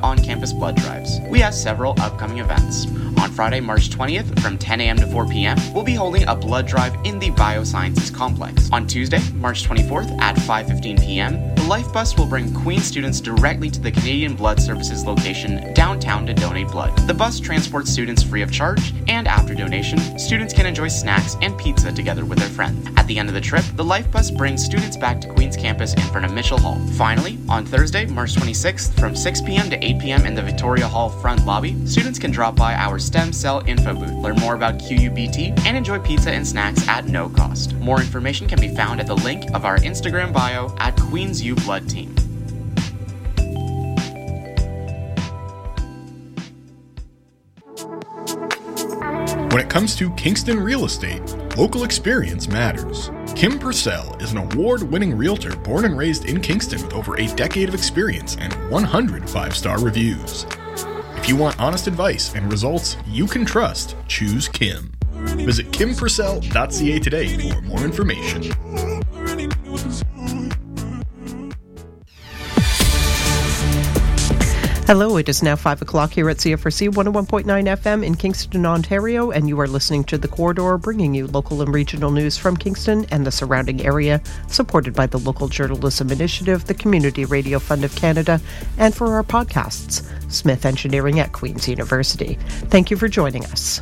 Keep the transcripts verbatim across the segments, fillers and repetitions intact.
on-campus blood drives. We have several upcoming events. On Friday, March twentieth, from ten a.m. to four p.m., we'll be holding a blood drive in the Biosciences Complex. On Tuesday, March twenty-fourth, at five fifteen p.m., the Life Bus will bring Queen's students directly to the Canadian Blood Services location downtown to donate blood. The bus transports students free of charge, and after donation, students can enjoy snacks and pizza together with their friends. At the end of the trip, the Life Bus brings students back to Queen's campus in front of Mitchell Hall. Finally, on Thursday, March twenty-sixth, from six p.m. to eight p.m. in the Victoria Hall front lobby, students can drop by our Stem Cell Info booth, learn more about Q U B T, and enjoy pizza and snacks at no cost. More information can be found at the link of our Instagram bio at Queens U Blood Team. When it comes to Kingston real estate, local experience matters. Kim Purcell is an award-winning realtor born and raised in Kingston with over a decade of experience and one hundred five-star reviews. If you want honest advice and results you can trust, choose Kim. Visit kim purcell dot c a today for more information. Hello, it is now five o'clock here at C F R C one oh one point nine F M in Kingston, Ontario, and you are listening to The Corridor, bringing you local and regional news from Kingston and the surrounding area, supported by the Local Journalism Initiative, the Community Radio Fund of Canada, and for our podcasts, Smith Engineering at Queen's University. Thank you for joining us.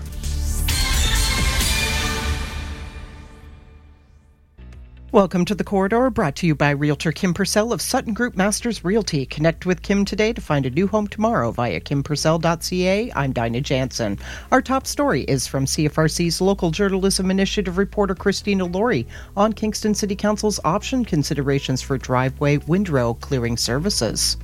Welcome to The Corridor, brought to you by Realtor Kim Purcell of Sutton Group Masters Realty. Connect with Kim today to find a new home tomorrow via kim purcell dot c a. I'm Dinah Jansen. Our top story is from C F R C's Local Journalism Initiative reporter Christina Laurie on Kingston City Council's option considerations for driveway windrow clearing services.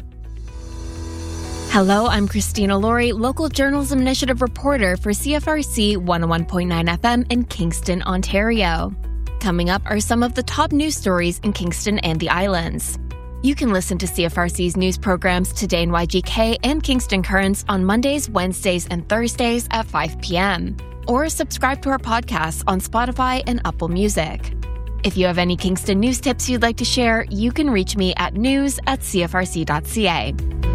Hello, I'm Christina Laurie, Local Journalism Initiative reporter for C F R C one oh one point nine F M in Kingston, Ontario. Coming up are some of the top news stories in Kingston and the Islands. You can listen to C F R C's news programs Today in Y G K and Kingston Currents on Mondays, Wednesdays, and Thursdays at five p.m. Or subscribe to our podcasts on Spotify and Apple Music. If you have any Kingston news tips you'd like to share, you can reach me at news at c f r c dot c a.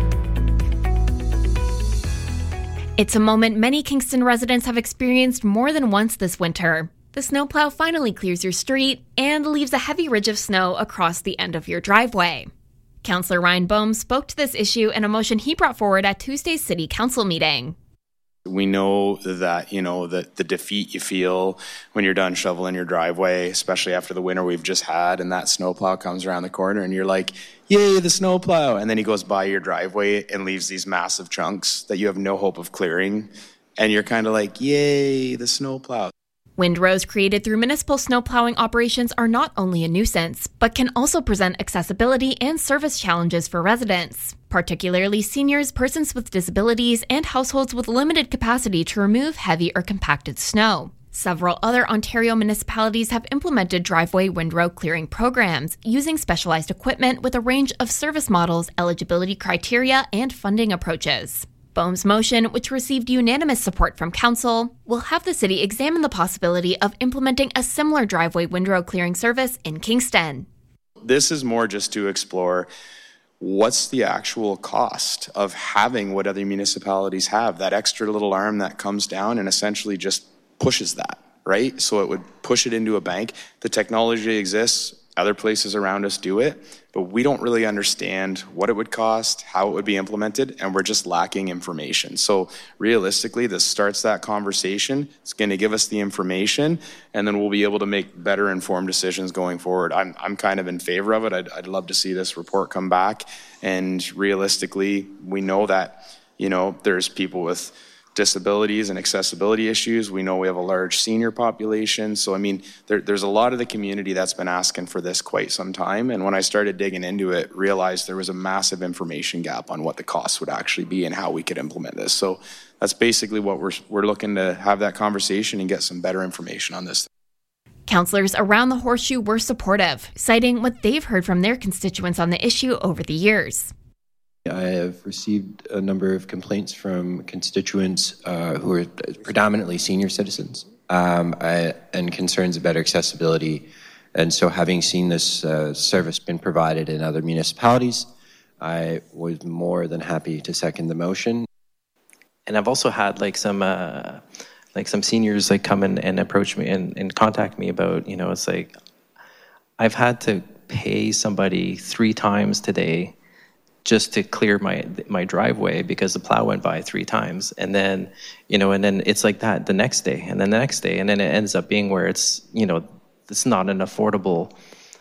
It's a moment many Kingston residents have experienced more than once this winter. The snowplow finally clears your street and leaves a heavy ridge of snow across the end of your driveway. Councillor Ryan Boehm spoke to this issue in a motion he brought forward at Tuesday's City Council meeting. We know that, you know, the, the defeat you feel when you're done shoveling your driveway, especially after the winter we've just had, and that snowplow comes around the corner and you're like, yay, the snowplow. And then he goes by your driveway and leaves these massive chunks that you have no hope of clearing. And you're kind of like, yay, the snowplow. Windrows created through municipal snowplowing operations are not only a nuisance, but can also present accessibility and service challenges for residents, particularly seniors, persons with disabilities, and households with limited capacity to remove heavy or compacted snow. Several other Ontario municipalities have implemented driveway windrow clearing programs using specialized equipment with a range of service models, eligibility criteria, and funding approaches. Boehm's motion, which received unanimous support from Council, will have the city examine the possibility of implementing a similar driveway windrow clearing service in Kingston. This is more just to explore what's the actual cost of having what other municipalities have, that extra little arm that comes down and essentially just pushes that, right? So it would push it into a bank. The technology exists. Other places around us do it, but we don't really understand what it would cost, how it would be implemented, and we're just lacking information. So realistically, this starts that conversation. It's going to give us the information, and then we'll be able to make better informed decisions going forward. I'm I'm kind of in favor of it. I'd, I'd love to see this report come back, and realistically, we know that, you know, there's people with disabilities and accessibility issues. We know we have a large senior population. So, I mean, there, there's a lot of the community that's been asking for this quite some time. And when I started digging into it, realized there was a massive information gap on what the cost would actually be and how we could implement this. So that's basically what we're, we're looking to have that conversation and get some better information on this. Councillors around the Horseshoe were supportive, citing what they've heard from their constituents on the issue over the years. I have received a number of complaints from constituents uh, who are predominantly senior citizens um, I, and concerns about accessibility. And so having seen this uh, service been provided in other municipalities, I was more than happy to second the motion. And I've also had like some uh, like some seniors like come in and approach me and, and contact me about, you know, it's like I've had to pay somebody three times today just to clear my my driveway because the plow went by three times. And then, you know, and then it's like that the next day and then the next day. And then it ends up being where it's, you know, it's not an affordable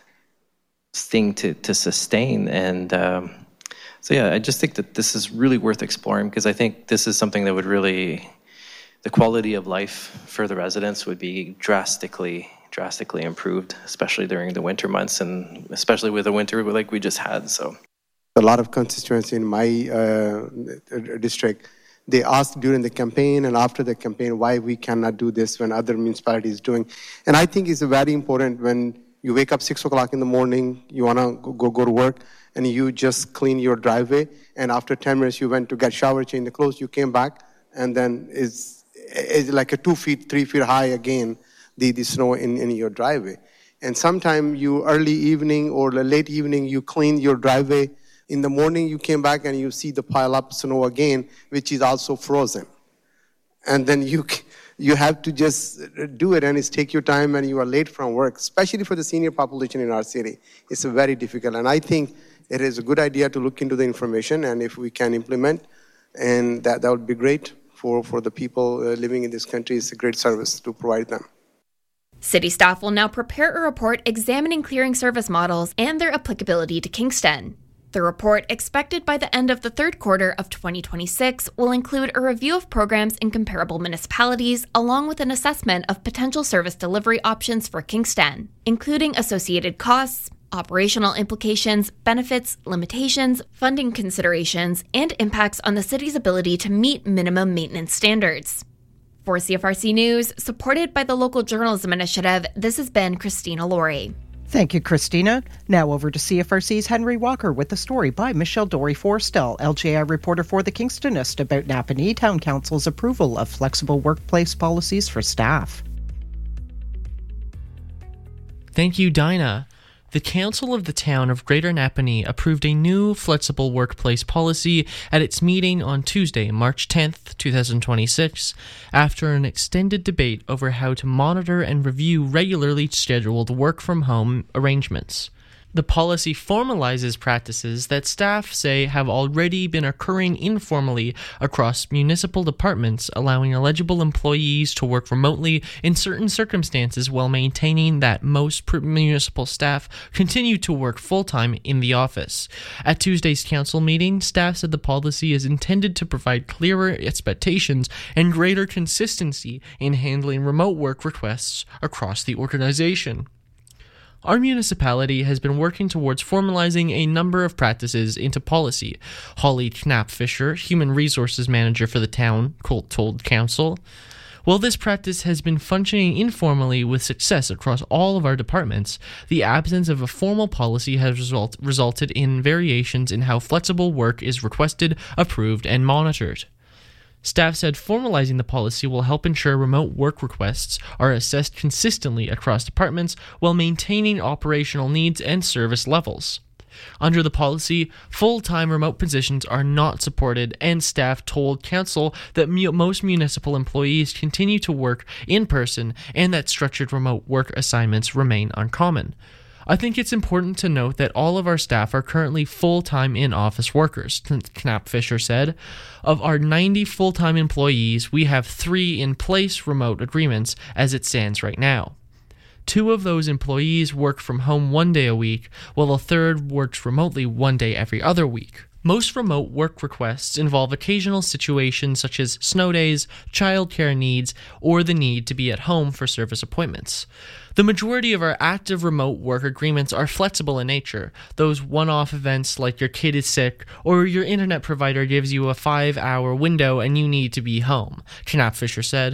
thing to, to sustain. And um, so, yeah, I just think that this is really worth exploring because I think this is something that would really, the quality of life for the residents would be drastically, drastically improved, especially during the winter months and especially with the winter like we just had, so. A lot of constituents in my uh, district, they asked during the campaign and after the campaign why we cannot do this when other municipalities doing. And I think it's very important when you wake up six o'clock in the morning, you want to go, go to work, and you just clean your driveway, and after ten minutes you went to get shower, change the clothes, you came back, and then it's, it's like a two feet, three feet high again, the, the snow in, in your driveway. And sometime you early evening or late evening, you clean your driveway. In the morning, you came back and you see the pile up snow again, which is also frozen. And then you you have to just do it, and it's take your time, and you are late from work, especially for the senior population in our city. It's very difficult, and I think it is a good idea to look into the information, and if we can implement, and that, that would be great for, for the people uh, living in this country. It's a great service to provide them. City staff will now prepare a report examining clearing service models and their applicability to Kingston. The report, expected by the end of the third quarter of twenty twenty-six, will include a review of programs in comparable municipalities, along with an assessment of potential service delivery options for Kingston, including associated costs, operational implications, benefits, limitations, funding considerations, and impacts on the city's ability to meet minimum maintenance standards. For C F R C News, supported by the Local Journalism Initiative, this has been Christina Laurie. Thank you, Christina. Now over to C F R C's Henry Walker with the story by Michelle Dory-Forstell, L G I reporter for The Kingstonist, about Napanee Town Council's approval of flexible workplace policies for staff. Thank you, Dinah. The Council of the Town of Greater Napanee approved a new flexible workplace policy at its meeting on Tuesday, March tenth, twenty twenty-six, after an extended debate over how to monitor and review regularly scheduled work-from-home arrangements. The policy formalizes practices that staff say have already been occurring informally across municipal departments, allowing eligible employees to work remotely in certain circumstances while maintaining that most municipal staff continue to work full-time in the office. At Tuesday's council meeting, staff said the policy is intended to provide clearer expectations and greater consistency in handling remote work requests across the organization. Our municipality has been working towards formalizing a number of practices into policy, Holly Knapp-Fisher, Human Resources Manager for the town, told Council. While this practice has been functioning informally with success across all of our departments, the absence of a formal policy has result, resulted in variations in how flexible work is requested, approved, and monitored. Staff said formalizing the policy will help ensure remote work requests are assessed consistently across departments while maintaining operational needs and service levels. Under the policy, full-time remote positions are not supported, and staff told Council that mu- most municipal employees continue to work in person and that structured remote work assignments remain uncommon. I think it's important to note that all of our staff are currently full-time in-office workers, Knapp-Fisher said. Of our ninety full-time employees, we have three in-place remote agreements as it stands right now. Two of those employees work from home one day a week, while a third works remotely one day every other week. Most remote work requests involve occasional situations such as snow days, childcare needs, or the need to be at home for service appointments. The majority of our active remote work agreements are flexible in nature, those one-off events like your kid is sick or your internet provider gives you a five-hour window and you need to be home, Knapp-Fisher said.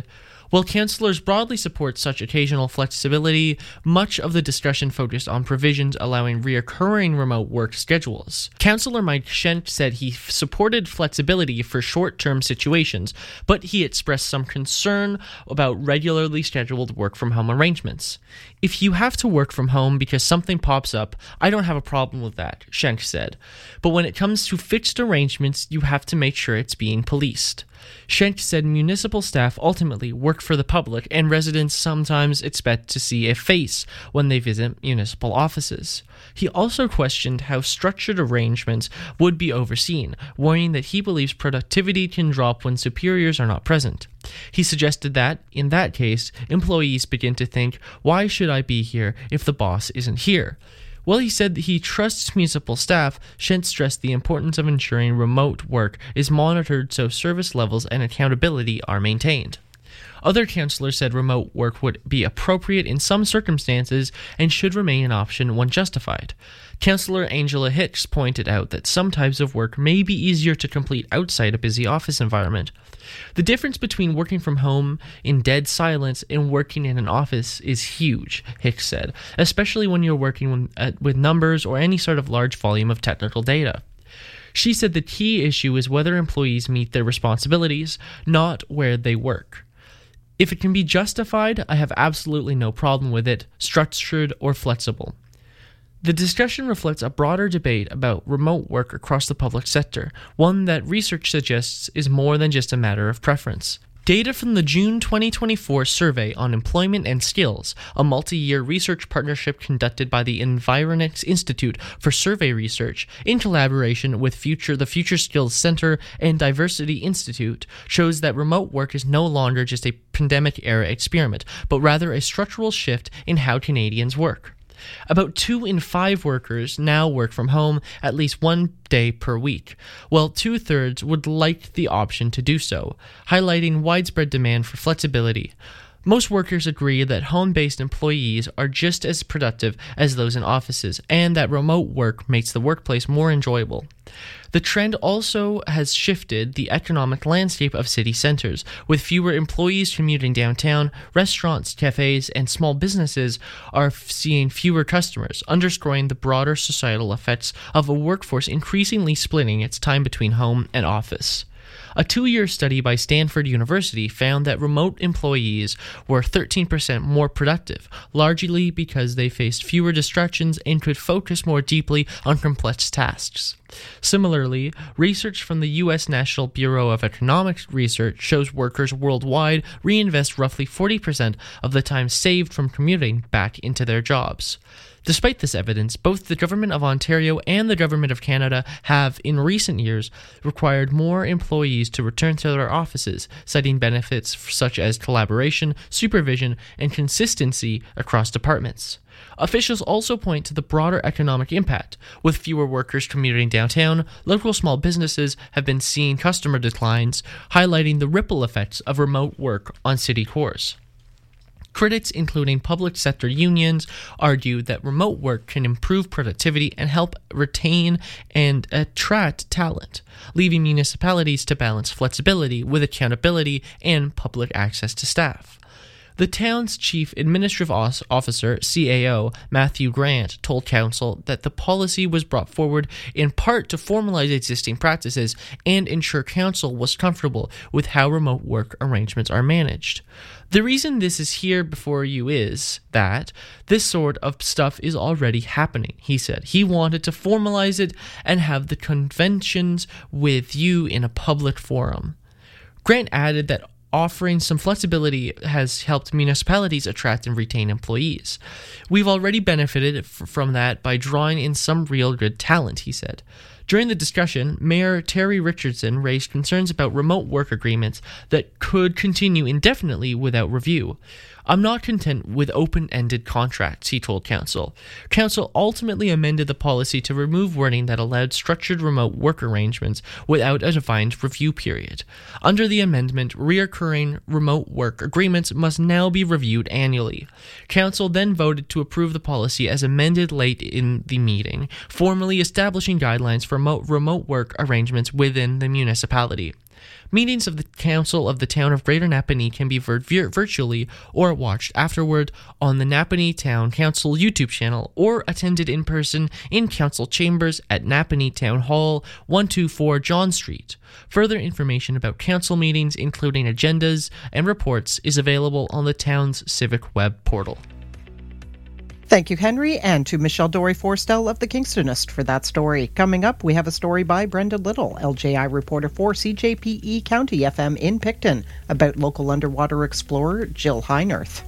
While councillors broadly support such occasional flexibility, much of the discussion focused on provisions allowing reoccurring remote work schedules. Councillor Mike Schenck said he f- supported flexibility for short-term situations, but he expressed some concern about regularly scheduled work-from-home arrangements. If you have to work from home because something pops up, I don't have a problem with that, Schenck said. But when it comes to fixed arrangements, you have to make sure it's being policed. Schenck said municipal staff ultimately work for the public, and residents sometimes expect to see a face when they visit municipal offices. He also questioned how structured arrangements would be overseen, warning that he believes productivity can drop when superiors are not present. He suggested that, in that case, employees begin to think, why should I be here if the boss isn't here? While he said that he trusts municipal staff, Schenck stressed the importance of ensuring remote work is monitored so service levels and accountability are maintained. Other councillors said remote work would be appropriate in some circumstances and should remain an option when justified. Councillor Angela Hicks pointed out that some types of work may be easier to complete outside a busy office environment. The difference between working from home in dead silence and working in an office is huge, Hicks said, especially when you're working with numbers or any sort of large volume of technical data. She said the key issue is whether employees meet their responsibilities, not where they work. If it can be justified, I have absolutely no problem with it, structured or flexible. The discussion reflects a broader debate about remote work across the public sector, one that research suggests is more than just a matter of preference. Data from the June twenty twenty-four Survey on Employment and Skills, a multi-year research partnership conducted by the Environix Institute for Survey Research in collaboration with Future, the Future Skills Center and Diversity Institute, shows that remote work is no longer just a pandemic-era experiment, but rather a structural shift in how Canadians work. About two in five workers now work from home at least one day per week, while two-thirds would like the option to do so, highlighting widespread demand for flexibility. Most workers agree that home-based employees are just as productive as those in offices, and that remote work makes the workplace more enjoyable. The trend also has shifted the economic landscape of city centers, with fewer employees commuting downtown. Restaurants, cafes, and small businesses are f- seeing fewer customers, underscoring the broader societal effects of a workforce increasingly splitting its time between home and office. A two-year study by Stanford University found that remote employees were thirteen percent more productive, largely because they faced fewer distractions and could focus more deeply on complex tasks. Similarly, research from the U S National Bureau of Economic Research shows workers worldwide reinvest roughly forty percent of the time saved from commuting back into their jobs. Despite this evidence, both the Government of Ontario and the Government of Canada have, in recent years, required more employees to return to their offices, citing benefits such as collaboration, supervision, and consistency across departments. Officials also point to the broader economic impact. With fewer workers commuting downtown, local small businesses have been seeing customer declines, highlighting the ripple effects of remote work on city cores. Critics, including public sector unions, argue that remote work can improve productivity and help retain and attract talent, leaving municipalities to balance flexibility with accountability and public access to staff. The town's chief administrative officer, C A O, Matthew Grant, told council that the policy was brought forward in part to formalize existing practices and ensure council was comfortable with how remote work arrangements are managed. The reason this is here before you is that this sort of stuff is already happening, he said. He wanted to formalize it and have the conventions with you in a public forum. Grant added that offering some flexibility has helped municipalities attract and retain employees. We've already benefited f- from that by drawing in some real good talent, he said. During the discussion, Mayor Terry Richardson raised concerns about remote work agreements that could continue indefinitely without review. I'm not content with open-ended contracts, he told Council. Council ultimately amended the policy to remove wording that allowed structured remote work arrangements without a defined review period. Under the amendment, reoccurring remote work agreements must now be reviewed annually. Council then voted to approve the policy as amended late in the meeting, formally establishing guidelines for remote work arrangements within the municipality. Meetings of the Council of the Town of Greater Napanee can be viewed vir- virtually or watched afterward on the Napanee Town Council YouTube channel or attended in person in Council Chambers at Napanee Town Hall, one twenty-four John Street. Further information about council meetings, including agendas and reports, is available on the town's civic web portal. Thank you, Henry, and to Michelle Dory-Forstel of the Kingstonist for that story. Coming up, we have a story by Brenda Little, L J I reporter for C J P E County F M in Picton, about local underwater explorer Jill Heinerth.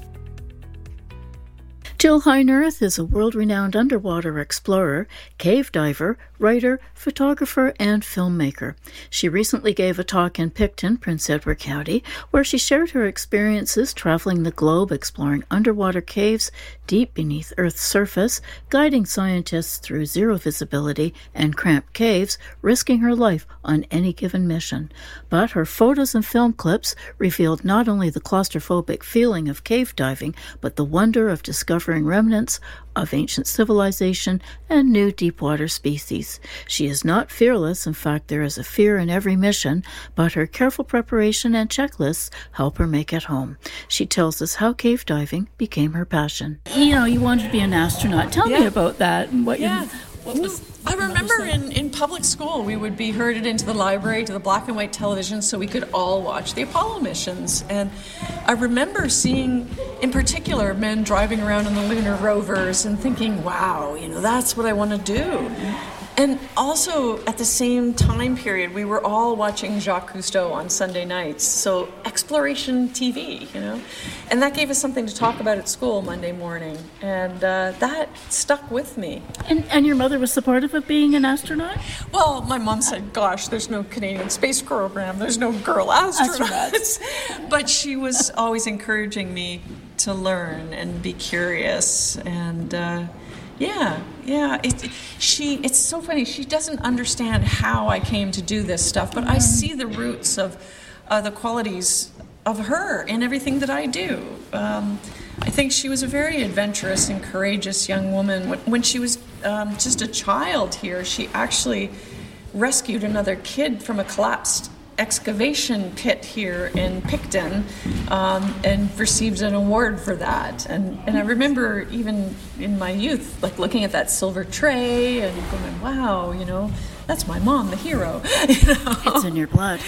Jill Heinerth is a world-renowned underwater explorer, cave diver, writer, photographer, and filmmaker. She recently gave a talk in Picton, Prince Edward County, where she shared her experiences traveling the globe, exploring underwater caves deep beneath Earth's surface, guiding scientists through zero visibility and cramped caves, risking her life on any given mission. But her photos and film clips revealed not only the claustrophobic feeling of cave diving, but the wonder of discovering remnants of ancient civilization and new deepwater species. She is not fearless. In fact, there is a fear in every mission, but her careful preparation and checklists help her make it home. She tells us how cave diving became her passion. You know, you wanted to be an astronaut. Tell yeah. me about that and what yeah. you... What was, I remember in, in public school, we would be herded into the library to the black and white television so we could all watch the Apollo missions. And I remember seeing, in particular, men driving around on the lunar rovers and thinking, wow, you know, that's what I want to do. And also, at the same time period, we were all watching Jacques Cousteau on Sunday nights. So exploration T V, you know. And that gave us something to talk about at school Monday morning. And uh, that stuck with me. And, and your mother was supportive of being an astronaut? Well, my mom said, gosh, there's no Canadian space program. There's no girl astronauts. astronauts. But she was always encouraging me to learn and be curious. And... Uh, Yeah, yeah. It, she. It's so funny. She doesn't understand how I came to do this stuff, but I see the roots of uh, the qualities of her in everything that I do. Um, I think she was a very adventurous and courageous young woman. When, when she was um, just a child here, she actually rescued another kid from a collapsed excavation pit here in Picton, um, and received an award for that. And and I remember even in my youth, like looking at that silver tray and going, wow, you know, that's my mom, the hero. You know? It's in your blood.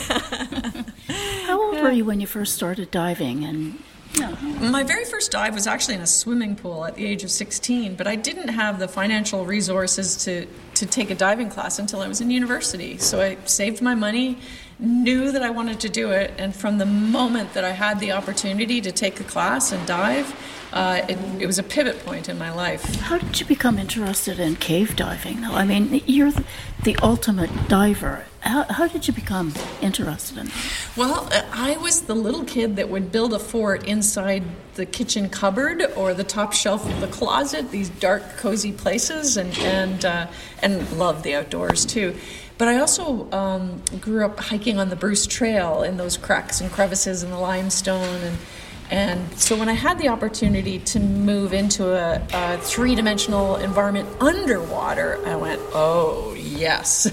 How old yeah. were you when you first started diving? And No. My very first dive was actually in a swimming pool at the age of sixteen, but I didn't have the financial resources to, to take a diving class until I was in university. So I saved my money, knew that I wanted to do it, and from the moment that I had the opportunity to take a class and dive, uh, it, it was a pivot point in my life. How did you become interested in cave diving, though? I mean, you're the, the ultimate diver. How, how did you become interested in it? Well, I was the little kid that would build a fort inside the kitchen cupboard or the top shelf of the closet, these dark, cozy places, and and uh, and loved the outdoors, too. But I also um, grew up hiking on the Bruce Trail in those cracks and crevices in the limestone. And, and so when I had the opportunity to move into a, a three-dimensional environment underwater, I went, oh, yes,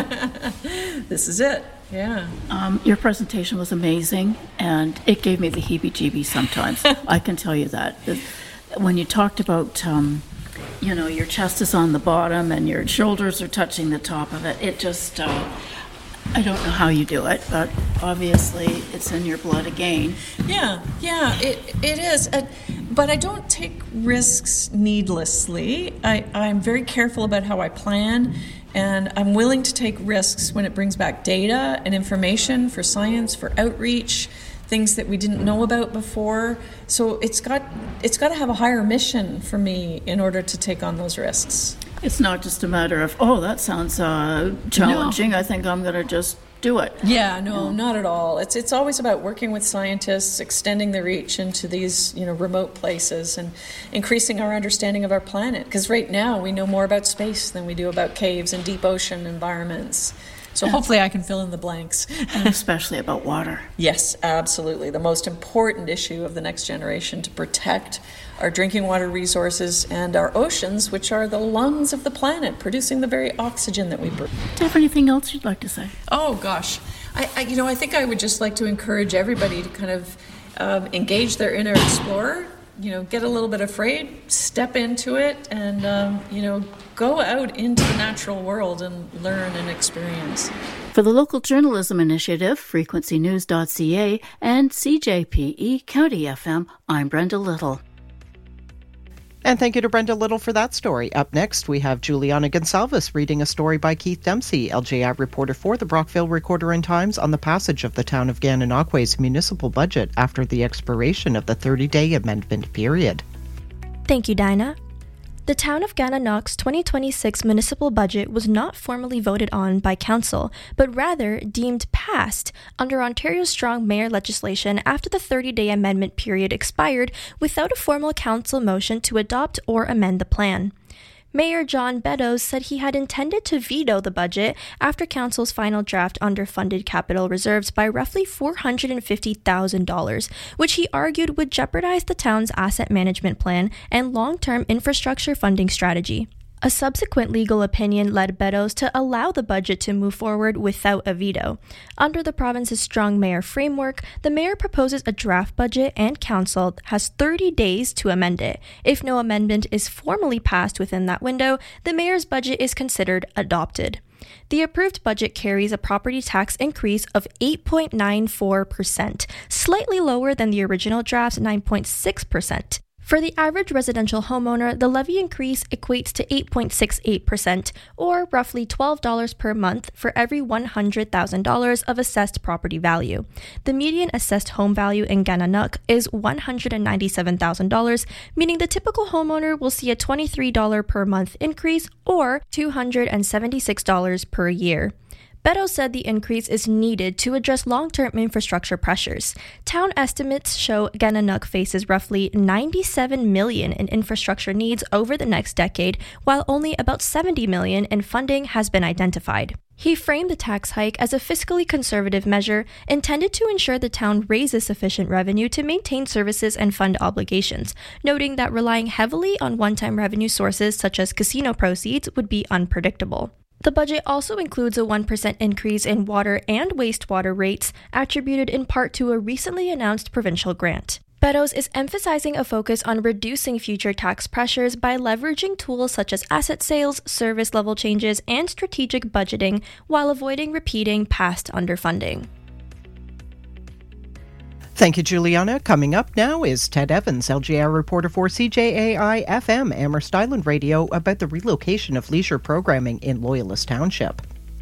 this is it. Yeah. Um, your presentation was amazing, and it gave me the heebie-jeebies sometimes. I can tell you that. When you talked about... Um, you know, your chest is on the bottom and your shoulders are touching the top of it. It just, uh, I don't know how you do it, but obviously it's in your blood again. Yeah, yeah, it it is. Uh, but I don't take risks needlessly. I, I'm very careful about how I plan, and I'm willing to take risks when it brings back data and information for science, for outreach, things that we didn't know about before. So it's got it's got to have a higher mission for me in order to take on those risks. It's not just a matter of, oh, that sounds uh, challenging. No. I think I'm going to just do it. Yeah, no, not at all. It's it's always about working with scientists, extending the reach into these, you know, remote places and increasing our understanding of our planet. Because right now we know more about space than we do about caves and deep ocean environments. So hopefully I can fill in the blanks. And especially about water. Yes, absolutely. The most important issue of the next generation, to protect our drinking water resources and our oceans, which are the lungs of the planet, producing the very oxygen that we breathe. Do you have anything else you'd like to say? Oh, gosh. I, I, you know, I think I would just like to encourage everybody to kind of um, engage their inner explorer. You know, get a little bit afraid, step into it, and, um, you know, go out into the natural world and learn and experience. For the Local Journalism Initiative, frequency news dot c a, and C J P E County F M, I'm Brenda Little. And thank you to Brenda Little for that story. Up next, we have Juliana Gonsalves reading a story by Keith Dempsey, L J I reporter for the Brockville Recorder and Times, on the passage of the town of Gananoque's municipal budget after the expiration of the thirty-day amendment period. Thank you, Dinah. The town of Gananoque's twenty twenty-six municipal budget was not formally voted on by council, but rather deemed passed under Ontario's strong mayor legislation after the thirty-day amendment period expired without a formal council motion to adopt or amend the plan. Mayor John Beddoes said he had intended to veto the budget after council's final draft underfunded capital reserves by roughly four hundred fifty thousand dollars, which he argued would jeopardize the town's asset management plan and long-term infrastructure funding strategy. A subsequent legal opinion led Beddoes to allow the budget to move forward without a veto. Under the province's strong mayor framework, the mayor proposes a draft budget and council has thirty days to amend it. If no amendment is formally passed within that window, the mayor's budget is considered adopted. The approved budget carries a property tax increase of eight point nine four percent, slightly lower than the original draft's nine point six percent. For the average residential homeowner, the levy increase equates to eight point six eight percent, or roughly twelve dollars per month for every one hundred thousand dollars of assessed property value. The median assessed home value in Gananoque is one hundred ninety-seven thousand dollars, meaning the typical homeowner will see a twenty-three dollars per month increase, or two hundred seventy-six dollars per year. Beddoes said the increase is needed to address long-term infrastructure pressures. Town estimates show Gananoque faces roughly ninety-seven million dollars in infrastructure needs over the next decade, while only about seventy million dollars in funding has been identified. He framed the tax hike as a fiscally conservative measure intended to ensure the town raises sufficient revenue to maintain services and fund obligations, noting that relying heavily on one-time revenue sources such as casino proceeds would be unpredictable. The budget also includes a one percent increase in water and wastewater rates, attributed in part to a recently announced provincial grant. Beddoes is emphasizing a focus on reducing future tax pressures by leveraging tools such as asset sales, service level changes, and strategic budgeting, while avoiding repeating past underfunding. Thank you, Juliana. Coming up now is Ted Evans, L J I reporter for C J A I F M Amherst Island Radio, about the relocation of leisure programming in Loyalist Township.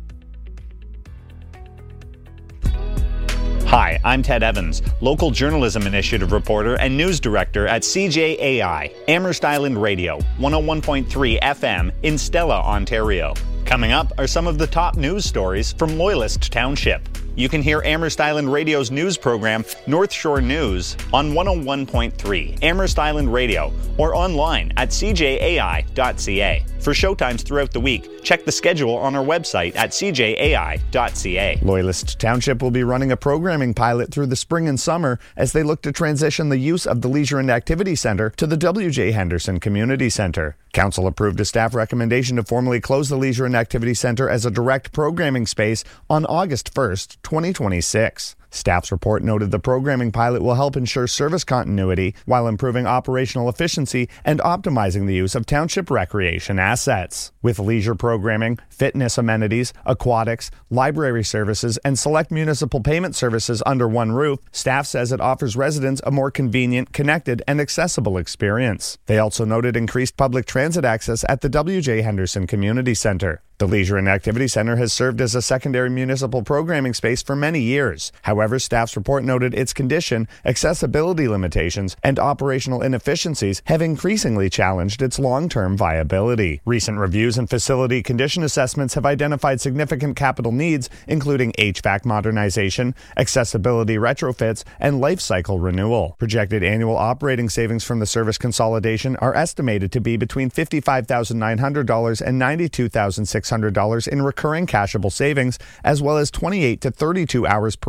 Hi, I'm Ted Evans, Local Journalism Initiative reporter and news director at C J A I, Amherst Island Radio, one oh one point three F M in Stella, Ontario. Coming up are some of the top news stories from Loyalist Township. You can hear Amherst Island Radio's news program, North Shore News, on one oh one point three Amherst Island Radio, or online at c j a i dot c a. For showtimes throughout the week, check the schedule on our website at c j a i dot c a. Loyalist Township will be running a programming pilot through the spring and summer as they look to transition the use of the Leisure and Activity Centre to the W J Henderson Community Centre. Council approved a staff recommendation to formally close the Leisure and Activity Centre as a direct programming space on August first, twenty twenty-six. Staff's report noted the programming pilot will help ensure service continuity while improving operational efficiency and optimizing the use of township recreation assets. With leisure programming, fitness amenities, aquatics, library services, and select municipal payment services under one roof, staff says it offers residents a more convenient, connected, and accessible experience. They also noted increased public transit access at the W J Henderson Community Centre. The Leisure and Activity Centre has served as a secondary municipal programming space for many years. However, staff's report noted its condition, accessibility limitations, and operational inefficiencies have increasingly challenged its long-term viability. Recent reviews and facility condition assessments have identified significant capital needs, including H V A C modernization, accessibility retrofits, and life cycle renewal. Projected annual operating savings from the service consolidation are estimated to be between fifty-five thousand nine hundred dollars and ninety-two thousand six hundred dollars in recurring cashable savings, as well as twenty-eight to thirty-two hours per week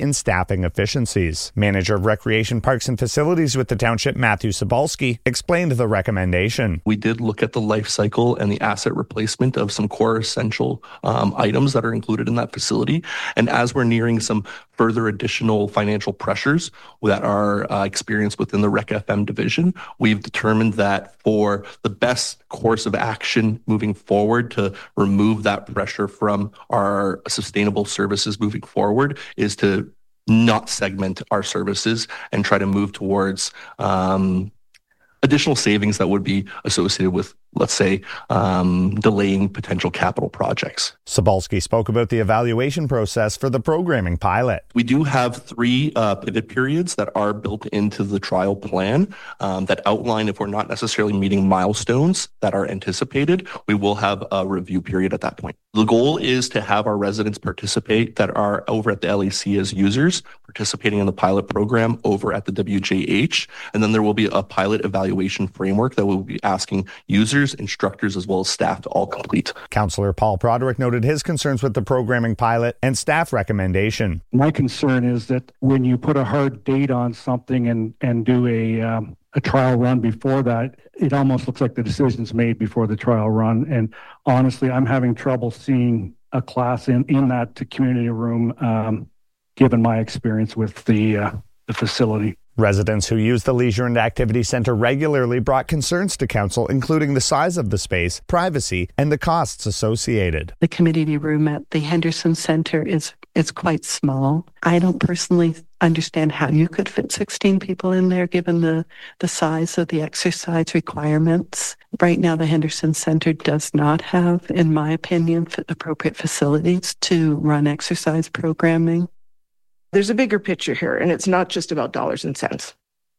in staffing efficiencies. Manager of Recreation, Parks and Facilities with the township, Matthew Sobalski, explained the recommendation. We did look at the life cycle and the asset replacement of some core essential um, items that are included in that facility. And as we're nearing some further additional financial pressures that are uh, experienced within the Rec F M division, we've determined that for the best course of action moving forward to remove that pressure from our sustainable services moving forward is to not segment our services and try to move towards um, additional savings that would be associated with, let's say, um, delaying potential capital projects. Sobalski spoke about the evaluation process for the programming pilot. We do have three uh, pivot periods that are built into the trial plan um, that outline if we're not necessarily meeting milestones that are anticipated, we will have a review period at that point. The goal is to have our residents participate that are over at the L A C as users, participating in the pilot program over at the W J H, and then there will be a pilot evaluation framework that we'll be asking users, instructors, as well as staff to all complete. Councillor Paul Broderick noted his concerns with the programming pilot and staff recommendation. My concern is that when you put a hard date on something and, and do a, um, a trial run before that, it almost looks like the decision's made before the trial run. And honestly, I'm having trouble seeing a class in, in that community room, um, given my experience with the, uh, the facility. Residents who use the Leisure and Activity Centre regularly brought concerns to council, including the size of the space, privacy, and the costs associated. The community room at the Henderson Centre is is quite small. I don't personally understand how you could fit sixteen people in there, given the, the size of the exercise requirements. Right now, the Henderson Centre does not have, in my opinion, appropriate facilities to run exercise programming. There's a bigger picture here, and it's not just about dollars and cents.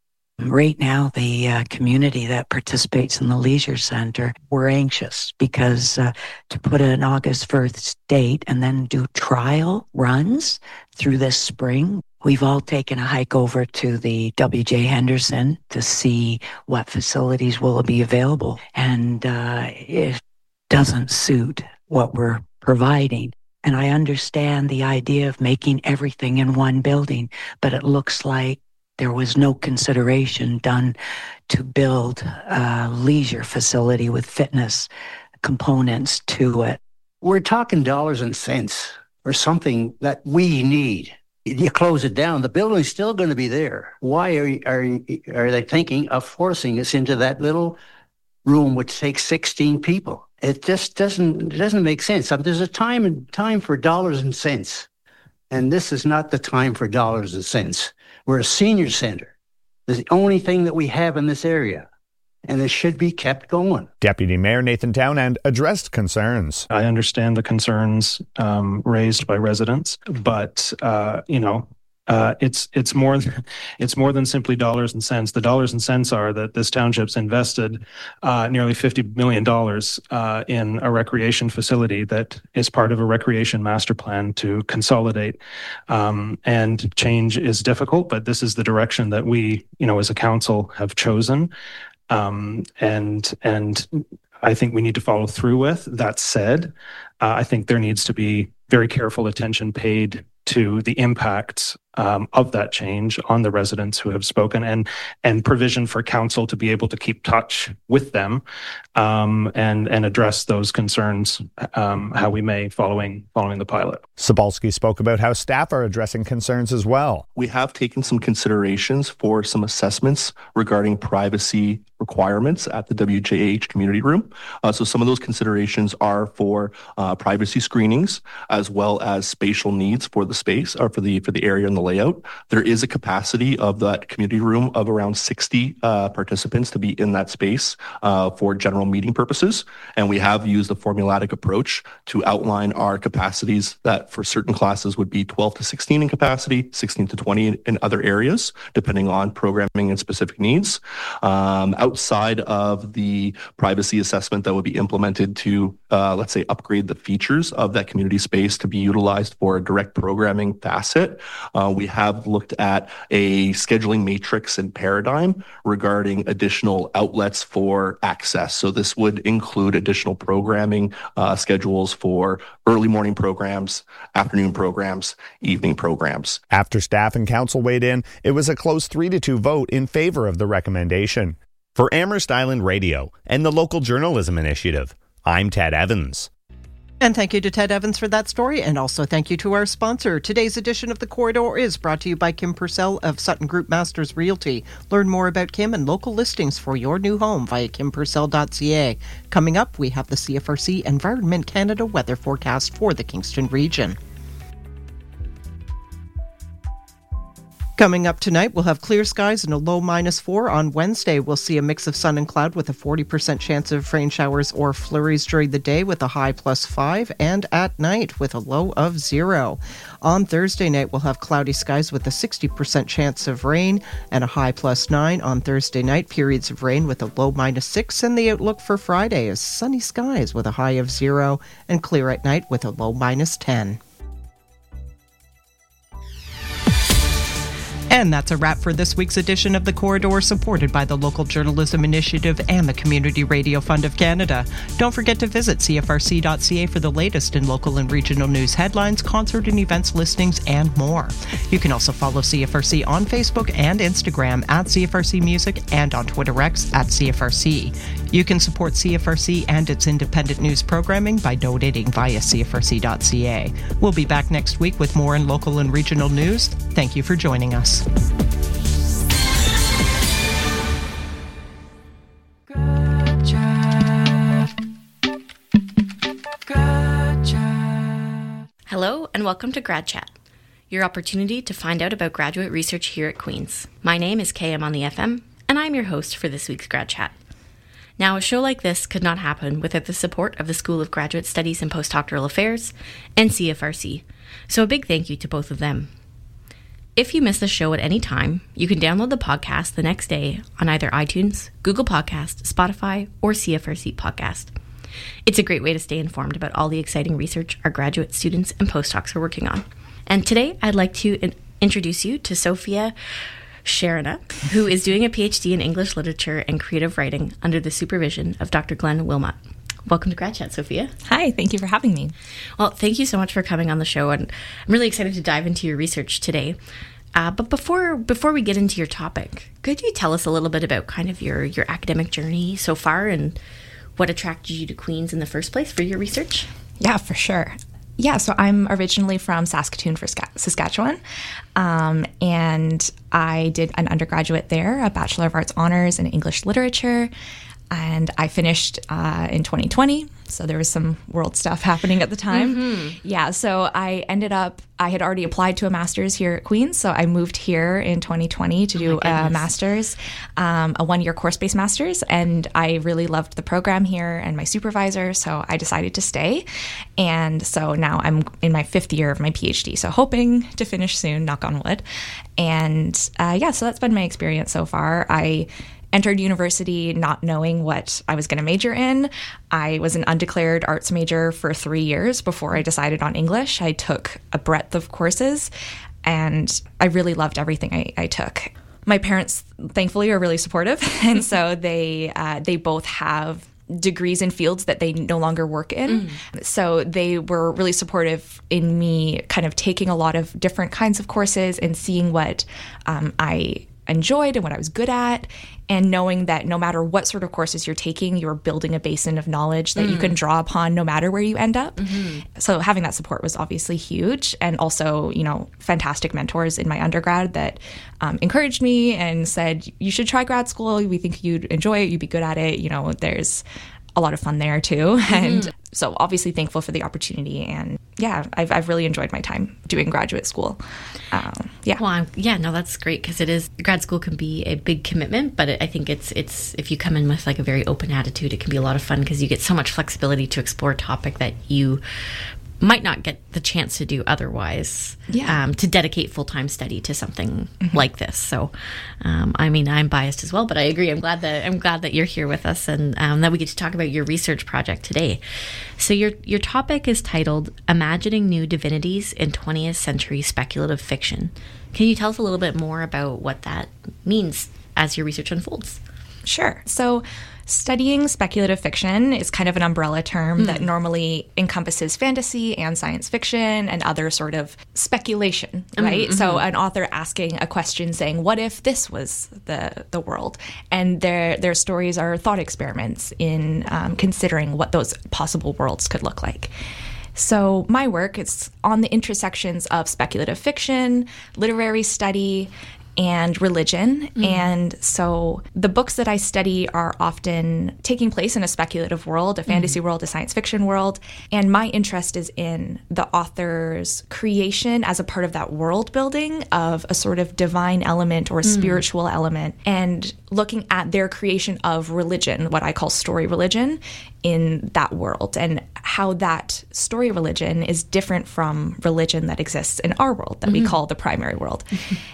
Right now, the uh, community that participates in the Leisure Centre, we're anxious because uh, to put an August first date and then do trial runs through this spring, we've all taken a hike over to the W J Henderson to see what facilities will be available. And uh, it doesn't suit what we're providing. And I understand the idea of making everything in one building, but it looks like there was no consideration done to build a leisure facility with fitness components to it. We're talking dollars and cents for something that we need. You close it down, the building's still going to be there. Why are, are, are they thinking of forcing us into that little room which takes sixteen people? It just doesn't it doesn't make sense. There's a time and time for dollars and cents, and this is not the time for dollars and cents. We're a senior center. It's the only thing that we have in this area, and it should be kept going. Deputy Mayor Nathan Townend addressed concerns. I understand the concerns um, raised by residents, but uh, you know. Uh, it's it's more it's more than simply dollars and cents. The dollars and cents are that this township's invested uh, nearly fifty million dollars uh, in a recreation facility that is part of a recreation master plan to consolidate. Um, and change is difficult, but this is the direction that we, you know, as a council have chosen. Um, and and I think we need to follow through with. That said, uh, I think there needs to be very careful attention paid to the impacts um, of that change on the residents who have spoken, and and provision for council to be able to keep touch with them um, and and address those concerns um, how we may following following the pilot. Sobalski spoke about how staff are addressing concerns as well. We have taken some considerations for some assessments regarding privacy requirements at the W J H community room. Uh, so some of those considerations are for uh, privacy screenings as well as spatial needs for the space or for the for the area and the layout. There is a capacity of that community room of around sixty uh, participants to be in that space uh, for general meeting purposes. And we have used a formulatic approach to outline our capacities that for certain classes would be twelve to sixteen in capacity, sixteen to twenty in, in other areas, depending on programming and specific needs. Um, out outside of the privacy assessment that would be implemented to, uh, let's say, upgrade the features of that community space to be utilized for a direct programming facet, uh, we have looked at a scheduling matrix and paradigm regarding additional outlets for access. So this would include additional programming uh, schedules for early morning programs, afternoon programs, evening programs. After staff and council weighed in, it was a close three to two vote in favor of the recommendation. For Amherst Island Radio and the Local Journalism Initiative, I'm Ted Evans. And thank you to Ted Evans for that story, and also thank you to our sponsor. Today's edition of The Corridor is brought to you by Kim Purcell of Sutton Group Masters Realty. Learn more about Kim and local listings for your new home via kim purcell dot c a. Coming up, we have the C F R C Environment Canada weather forecast for the Kingston region. Coming up tonight, we'll have clear skies and a low minus four. On Wednesday, we'll see a mix of sun and cloud with a forty percent chance of rain showers or flurries during the day with a high plus five, and at night with a low of zero. On Thursday night, we'll have cloudy skies with a sixty percent chance of rain and a high plus nine. On Thursday night, periods of rain with a low minus six, and the outlook for Friday is sunny skies with a high of zero and clear at night with a low minus ten. And that's a wrap for this week's edition of The Corridor, supported by the Local Journalism Initiative and the Community Radio Fund of Canada. Don't forget to visit c f r c dot c a for the latest in local and regional news headlines, concert and events listings, and more. You can also follow C F R C on Facebook and Instagram at C F R C Music and on Twitter X at C F R C. You can support C F R C and its independent news programming by donating via c f r c dot c a. We'll be back next week with more in local and regional news. Thank you for joining us. Hello and welcome to Grad Chat, your opportunity to find out about graduate research here at Queen's. My name is K M on the F M, and I'm your host for this week's Grad Chat. Now, a show like this could not happen without the support of the School of Graduate Studies and Postdoctoral Affairs and C F R C, so a big thank you to both of them. If you miss the show at any time, you can download the podcast the next day on either iTunes, Google Podcast, Spotify, or C F R C Podcast. It's a great way to stay informed about all the exciting research our graduate students and postdocs are working on. And today, I'd like to in- introduce you to Sophia Sharana, who is doing a PhD in English Literature and Creative Writing under the supervision of Doctor Glenn Wilmot. Welcome to Grad Chat, Sophia. Hi, thank you for having me. Well, thank you so much for coming on the show, and I'm really excited to dive into your research today. Uh, but before before we get into your topic, could you tell us a little bit about kind of your, your academic journey so far and what attracted you to Queen's in the first place for your research? Yeah, for sure. Yeah, so I'm originally from Saskatoon, Saskatchewan, um, and I did an undergraduate there, a Bachelor of Arts Honors in English Literature, and I finished uh, in twenty twenty, so there was some world stuff happening at the time. Mm-hmm. Yeah, so I ended up, I had already applied to a master's here at Queen's, so I moved here in twenty twenty to oh do a master's, um, a one-year course-based master's, and I really loved the program here and my supervisor, so I decided to stay. And so now I'm in my fifth year of my PhD, so hoping to finish soon, knock on wood. And uh, yeah, so that's been my experience so far. I entered university not knowing what I was going to major in. I was an undeclared arts major for three years before I decided on English. I took a breadth of courses, and I really loved everything I, I took. My parents, thankfully, are really supportive, and so they uh, they both have degrees in fields that they no longer work in. Mm. So they were really supportive in me kind of taking a lot of different kinds of courses and seeing what um, I enjoyed and what I was good at, and knowing that no matter what sort of courses you're taking, you're building a basin of knowledge that mm. you can draw upon no matter where you end up. Mm-hmm. So having that support was obviously huge, and also, you know, fantastic mentors in my undergrad that um, encouraged me and said, you should try grad school. We think you'd enjoy it. You'd be good at it. You know, there's a lot of fun there too. Mm-hmm. And so obviously thankful for the opportunity. And yeah, I've I've really enjoyed my time doing graduate school. Um, yeah. Well, I'm, yeah, no, that's great, because it is, grad school can be a big commitment, but it, I think it's, it's, if you come in with like a very open attitude, it can be a lot of fun because you get so much flexibility to explore a topic that you might not get the chance to do otherwise, Yeah. um, to dedicate full-time study to something Mm-hmm. like this. So, um, I mean, I'm biased as well, but I agree. I'm glad that I'm glad that you're here with us and um, that we get to talk about your research project today. So, your your topic is titled "Imagining New Divinities in twentieth Century Speculative Fiction." Can you tell us a little bit more about what that means as your research unfolds? Sure. So, studying speculative fiction is kind of an umbrella term Mm. that normally encompasses fantasy and science fiction and other sort of speculation, right? Mm-hmm. So, an author asking a question saying, "What if this was the the world?" And their their stories are thought experiments in um, considering what those possible worlds could look like. So my work is on the intersections of speculative fiction, literary study, and religion. Mm. And so the books that I study are often taking place in a speculative world, a fantasy world, a science fiction world. And my interest is in the author's creation as a part of that world building of a sort of divine element or Mm. spiritual element, and looking at their creation of religion, what I call story religion, in that world, and how that story religion is different from religion that exists in our world that Mhm. we call the primary world.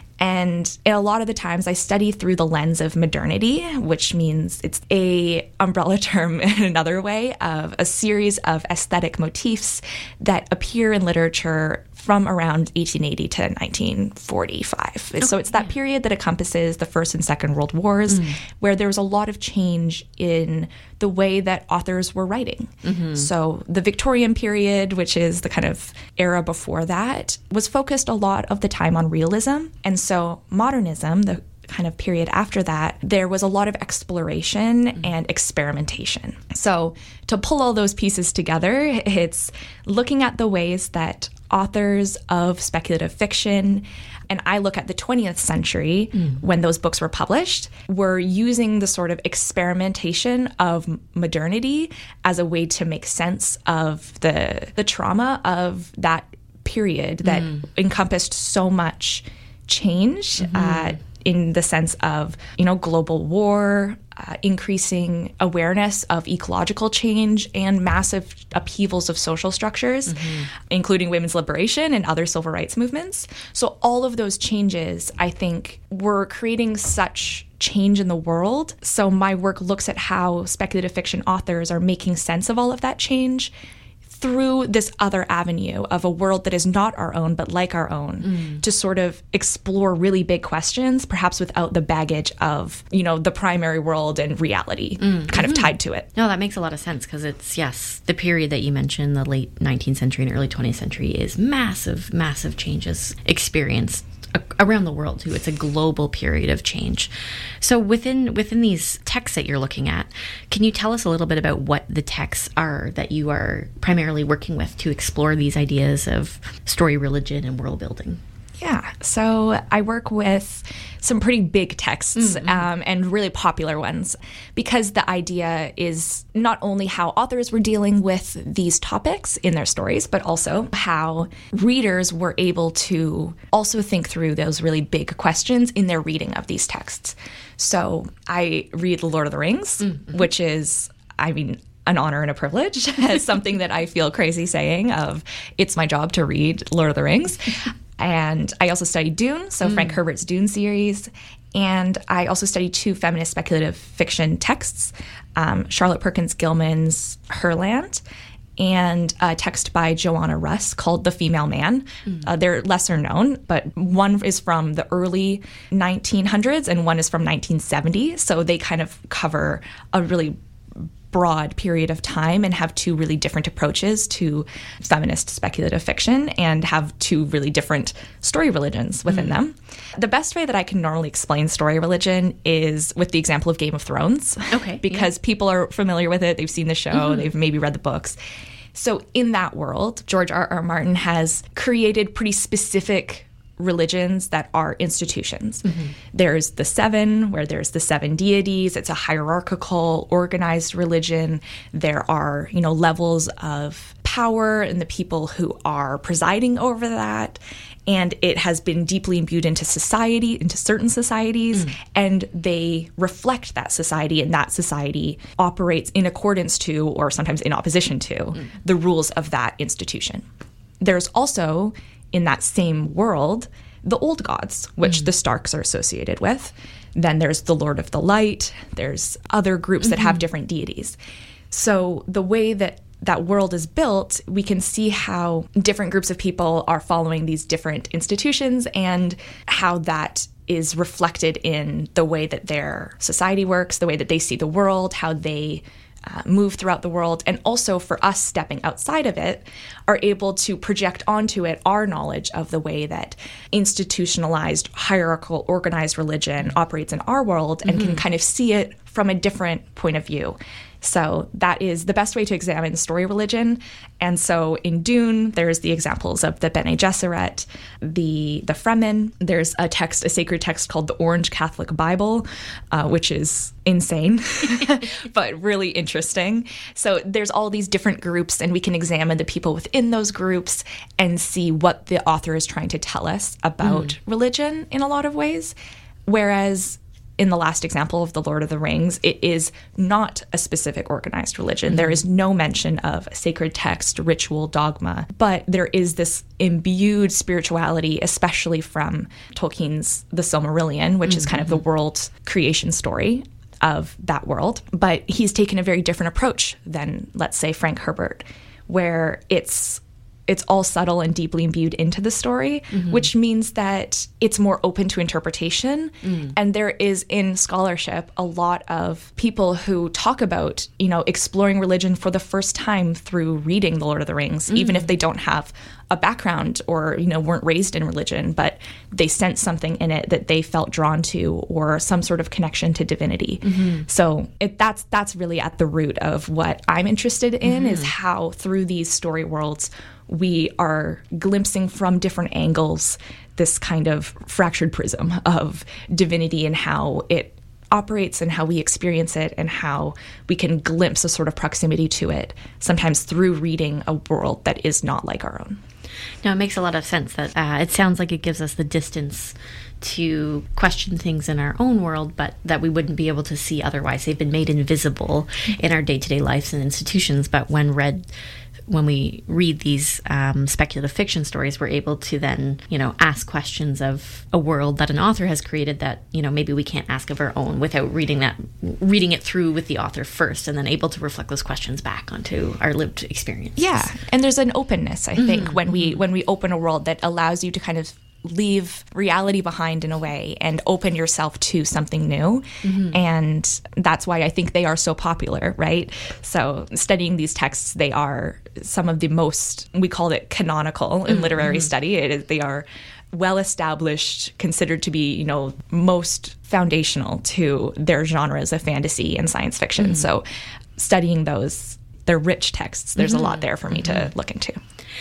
And a lot of the times I study through the lens of modernity, which means it's a umbrella term in another way of a series of aesthetic motifs that appear in literature from around eighteen eighty to nineteen forty-five. So it's that period that encompasses the First and Second World Wars, Mm. where there was a lot of change in the way that authors were writing. Mhm. So the Victorian period, which is the kind of era before that, was focused a lot of the time on realism. And so modernism, the kind of period after that, there was a lot of exploration and experimentation. So to pull all those pieces together, it's looking at the ways that authors of speculative fiction, and I look at the twentieth century Mm. when those books were published, were using the sort of experimentation of modernity as a way to make sense of the the trauma of that period that Mm. encompassed so much change, Mhm. uh, in the sense of, you know, global war, uh, increasing awareness of ecological change, and massive upheavals of social structures, Mhm. including women's liberation and other civil rights movements. So all of those changes, I think, were creating such change in the world. So my work looks at how speculative fiction authors are making sense of all of that change through this other avenue of a world that is not our own, but like our own, Mm. to sort of explore really big questions, perhaps without the baggage of, you know, the primary world and reality Mm. kind of Mhm. tied to it. No, that makes a lot of sense because it's, yes, the period that you mentioned, the late nineteenth century and early twentieth century, is massive, massive changes experienced a- around the world too. It's a global period of change. So within within these texts that you're looking at, can you tell us a little bit about what the texts are that you are primarily working with to explore these ideas of story religion and world building? Yeah, so I work with some pretty big texts um, and really popular ones, because the idea is not only how authors were dealing with these topics in their stories, but also how readers were able to also think through those really big questions in their reading of these texts. So I read The Lord of the Rings, Mm-hmm. which is, I mean, an honor and a privilege, as something that I feel crazy saying of, it's my job to read Lord of the Rings. And I also studied Dune, so Mm. Frank Herbert's Dune series. And I also studied two feminist speculative fiction texts, um, Charlotte Perkins Gilman's Herland, and a text by Joanna Russ called The Female Man. Mm. Uh, they're lesser known, but one is from the early nineteen hundreds and one is from nineteen seventy. So they kind of cover a really broad period of time and have two really different approaches to feminist speculative fiction and have two really different story religions within Mm. them. The best way that I can normally explain story religion is with the example of Game of Thrones. Okay. Because people are familiar with it, they've seen the show, Mhm. they've maybe read the books. So in that world, George R. R. Martin has created pretty specific religions that are institutions. Mhm. There's the seven, where there's the seven deities. It's a hierarchical, organized religion. There are, you know, levels of power and the people who are presiding over that. and it has been deeply imbued into society, into certain societies, mm. and they reflect that society, and that society operates in accordance to, or sometimes in opposition to, mm. the rules of that institution. There's also, in that same world, the old gods, which mm. the Starks are associated with. Then there's the Lord of the Light. There's other groups mm-hmm. that have different deities. So the way that that world is built, we can see how different groups of people are following these different institutions and how that is reflected in the way that their society works, the way that they see the world, how they uh, move throughout the world, and also for us stepping outside of it, are able to project onto it our knowledge of the way that institutionalized, hierarchical, organized religion operates in our world, and mm-hmm. can kind of see it from a different point of view. So that is the best way to examine story religion. And so in Dune, there's the examples of the Bene Gesserit, the the Fremen. There's a text, a sacred text called the Orange Catholic Bible, uh, which is insane, but really interesting. So there's all these different groups, and we can examine the people within those groups and see what the author is trying to tell us about mm. religion in a lot of ways. Whereas in the last example of The Lord of the Rings, it is not a specific organized religion. Mm-hmm. There is no mention of sacred text, ritual, dogma, but there is this imbued spirituality, especially from Tolkien's The Silmarillion, which mm-hmm. is kind of the world creation story of that world. But he's taken a very different approach than, let's say, Frank Herbert, where it's it's all subtle and deeply imbued into the story, mm-hmm. which means that it's more open to interpretation. Mm. And there is in scholarship a lot of people who talk about, you know, exploring religion for the first time through reading The Lord of the Rings, mm. even if they don't have a background or, you know, weren't raised in religion, but they sense something in it that they felt drawn to, or some sort of connection to divinity. Mm-hmm. So it, that's that's really at the root of what I'm interested in, mm-hmm. is how through these story worlds we are glimpsing from different angles this kind of fractured prism of divinity and how it operates and how we experience it and how we can glimpse a sort of proximity to it, sometimes through reading a world that is not like our own. No, it makes a lot of sense that uh, it sounds like it gives us the distance to question things in our own world, but that we wouldn't be able to see otherwise. They've been made invisible in our day-to-day lives and institutions, but when read when we read these um, speculative fiction stories, we're able to then, you know, ask questions of a world that an author has created that, you know, maybe we can't ask of our own without reading that, reading it through with the author first, and then able to reflect those questions back onto our lived experience. Yeah, and there's an openness, I think, mm-hmm. when we when we open a world that allows you to kind of leave reality behind in a way and open yourself to something new. Mm-hmm. And that's why I think they are so popular, right? So studying these texts, they are some of the most, we call it canonical in mm-hmm. literary study. It is, they are well established, considered to be, you know, most foundational to their genres of fantasy and science fiction. Mm-hmm. So studying those, they're rich texts. There's mm-hmm. a lot there for me mm-hmm. to look into.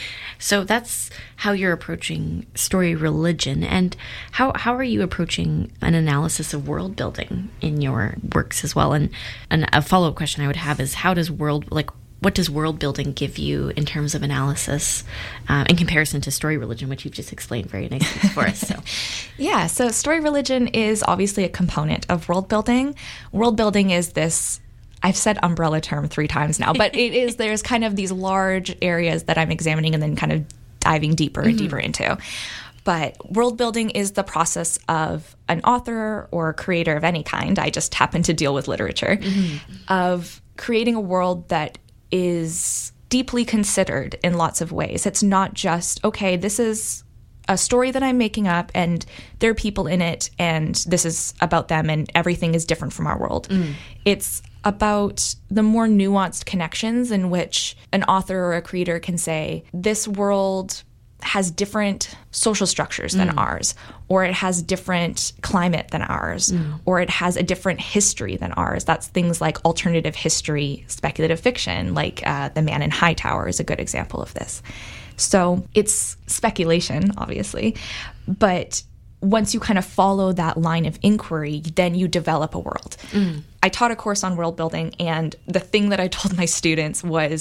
So that's how you're approaching story religion. And how, how are you approaching an analysis of world building in your works as well? And, and a follow-up question I would have is, how does world, like, what does world building give you in terms of analysis uh, in comparison to story religion, which you've just explained very nicely for us? So, yeah, so story religion is obviously a component of world building. World building is this, I've said umbrella term three times now, but it is, there's kind of these large areas that I'm examining and then kind of diving deeper and mm-hmm. deeper into. But world building is the process of an author or creator of any kind, I just happen to deal with literature, mm-hmm. of creating a world that is deeply considered in lots of ways. It's not just, okay, this is a story that I'm making up and there are people in it and this is about them and everything is different from our world. Mm. It's about the more nuanced connections in which an author or a creator can say, this world has different social structures than mm. ours, or it has different climate than ours, mm. or it has a different history than ours. That's things like alternative history, speculative fiction, like uh, The Man in Hightower is a good example of this. So it's speculation, obviously, but once you kind of follow that line of inquiry, then you develop a world. Mm. I taught a course on world building, and the thing that I told my students was,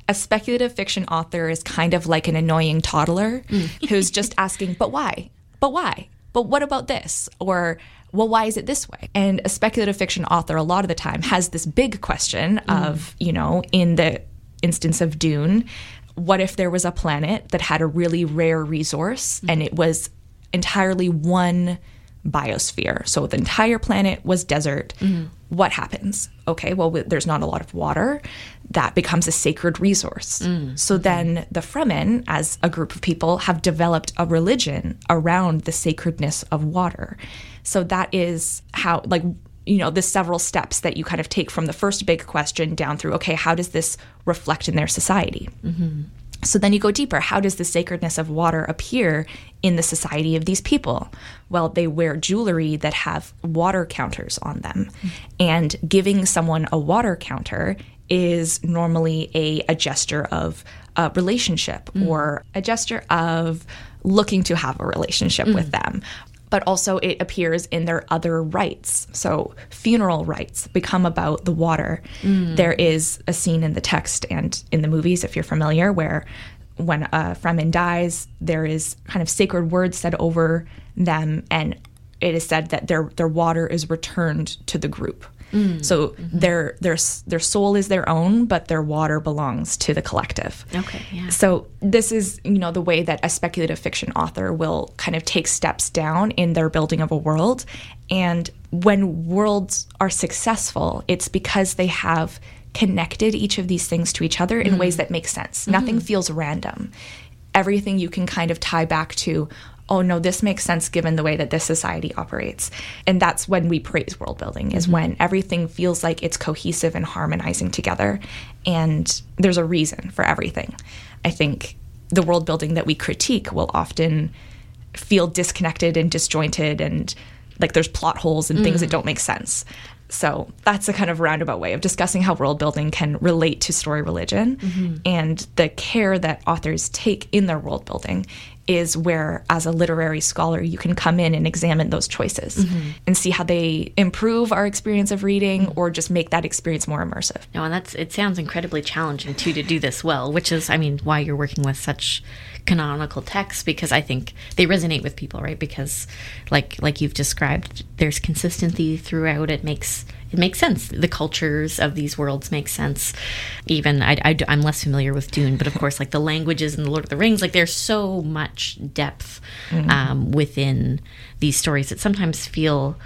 a speculative fiction author is kind of like an annoying toddler mm. who's just asking, but why? But why? But what about this? Or, well, why is it this way? And a speculative fiction author, a lot of the time, has this big question mm. of, you know, in the instance of Dune, what if there was a planet that had a really rare resource mm. and it was entirely one biosphere? So the entire planet was desert. Mm. What happens? Okay, well, there's not a lot of water. That becomes a sacred resource. Mm. So then the Fremen, as a group of people, have developed a religion around the sacredness of water. So that is how, like, you know, the several steps that you kind of take from the first big question down through, okay, how does this reflect in their society? Mm-hmm. So then you go deeper. How does the sacredness of water appear in the society of these people? Well, they wear jewelry that have water counters on them. Mm-hmm. And giving someone a water counter is normally a, a gesture of a relationship mm-hmm. or a gesture of looking to have a relationship mm-hmm. with them. But also it appears in their other rites. So funeral rites become about the water. Mm. There is a scene in the text and in the movies, if you're familiar, where when a Fremen dies, there is kind of sacred words said over them, and it is said that their their water is returned to the group. Mm. So mm-hmm. their their their soul is their own, but their water belongs to the collective. Okay, yeah. So this is, you know, the way that a speculative fiction author will kind of take steps down in their building of a world. And when worlds are successful, it's because they have connected each of these things to each other in mm. ways that make sense. Mm-hmm. Nothing feels random. Everything you can kind of tie back to, oh no, this makes sense given the way that this society operates. And that's when we praise world building, is mm-hmm. when everything feels like it's cohesive and harmonizing together. And there's a reason for everything. I think the world building that we critique will often feel disconnected and disjointed, and like there's plot holes and mm. things that don't make sense. So that's a kind of roundabout way of discussing how world building can relate to story religion. Mm-hmm. And the care that authors take in their world building is where, as a literary scholar, you can come in and examine those choices mm-hmm. and see how they improve our experience of reading or just make that experience more immersive. No, and that's, it sounds incredibly challenging, too, to do this well, which is, I mean, why you're working with such canonical texts, because I think they resonate with people, right? Because like like you've described, there's consistency throughout. It makes it makes sense. The cultures of these worlds make sense. Even I, I I'm less familiar with Dune, but of course, like the languages in the Lord of the Rings, like there's so much depth mm-hmm. um, within these stories that sometimes feel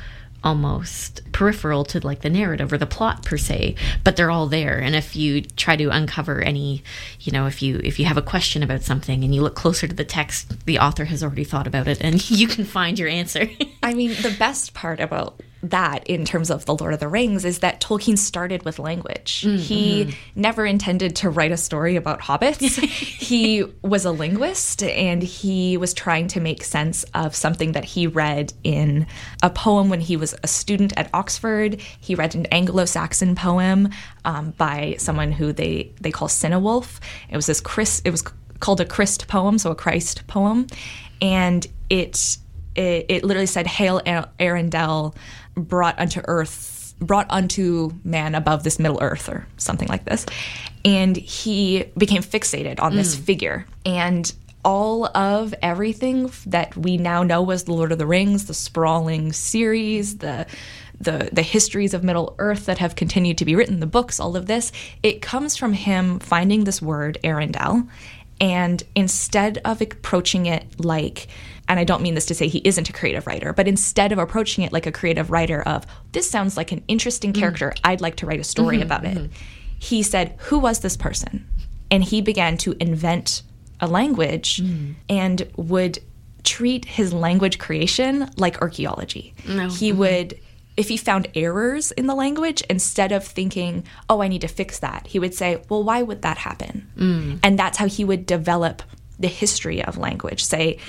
almost peripheral to like the narrative or the plot per se, but they're all there. And if you try to uncover any, you know, if you if you have a question about something and you look closer to the text, the author has already thought about it and you can find your answer. I mean, the best part about that in terms of the Lord of the Rings is that Tolkien started with language. Mm-hmm. He never intended to write a story about hobbits. He was a linguist, and he was trying to make sense of something that he read in a poem when he was a student at Oxford. He read an Anglo-Saxon poem um, by someone who they, they call Cynewulf. It was this Christ, it was called a Christ poem, so a Christ poem, and it it, it literally said, "Hail Arundel, brought unto earth, brought unto man above this middle earth," or something like this. And he became fixated on this mm. figure. And all of everything that we now know was the Lord of the Rings, the sprawling series, the the the histories of Middle Earth that have continued to be written, the books, all of this, it comes from him finding this word, Arundel, and instead of approaching it like, and I don't mean this to say he isn't a creative writer, but instead of approaching it like a creative writer of, this sounds like an interesting character, mm. I'd like to write a story mm-hmm, about mm-hmm. it, he said, who was this person? And he began to invent a language mm. and would treat his language creation like archaeology. No. He mm-hmm. would, if he found errors in the language, instead of thinking, oh, I need to fix that, he would say, well, why would that happen? Mm. And that's how he would develop the history of language. Say,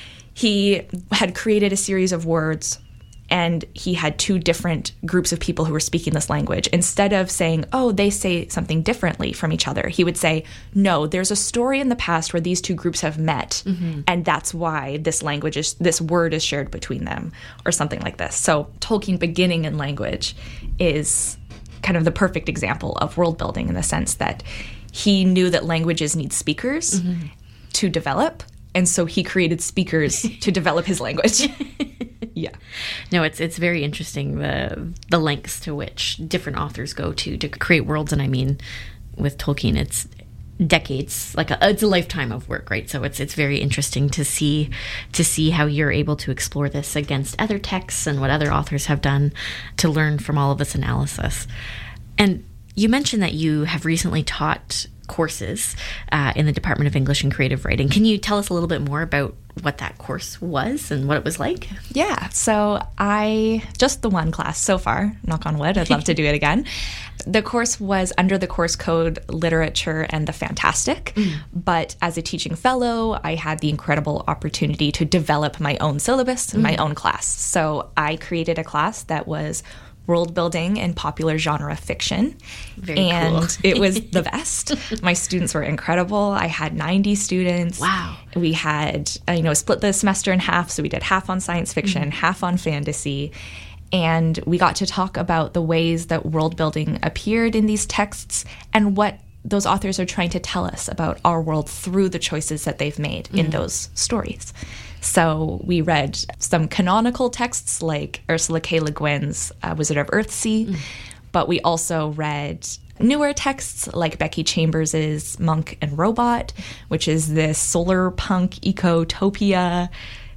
he had created a series of words and he had two different groups of people who were speaking this language. Instead of saying, oh, they say something differently from each other, he would say, no, there's a story in the past where these two groups have met, mm-hmm. and that's why this language is, this word is shared between them, or something like this. So Tolkien beginning in language is kind of the perfect example of world building, in the sense that he knew that languages need speakers mm-hmm. to develop. And so he created speakers to develop his language. Yeah. No, it's it's very interesting the the lengths to which different authors go to to create worlds. And I mean, with Tolkien, it's decades, like a, it's a lifetime of work, right? So it's it's very interesting to see to see how you're able to explore this against other texts and what other authors have done to learn from all of this analysis. And you mentioned that you have recently taught courses uh, in the Department of English and Creative Writing. Can you tell us a little bit more about what that course was and what it was like? Yeah, so I, just the one class so far, knock on wood, I'd love to do it again. The course was under the course code Literature and the Fantastic, mm. but as a teaching fellow, I had the incredible opportunity to develop my own syllabus and mm. my own class. So I created a class that was world building and popular genre fiction. Very and cool. It was the best. My students were incredible. I had ninety students. Wow. We had, uh, you know, split the semester in half. So we did half on science fiction, mm-hmm. half on fantasy. And we got to talk about the ways that world building appeared in these texts and what those authors are trying to tell us about our world through the choices that they've made mm-hmm. in those stories. So we read some canonical texts like Ursula K. Le Guin's uh, Wizard of Earthsea, mm. but we also read newer texts like Becky Chambers's Monk and Robot, which is this solar punk ecotopia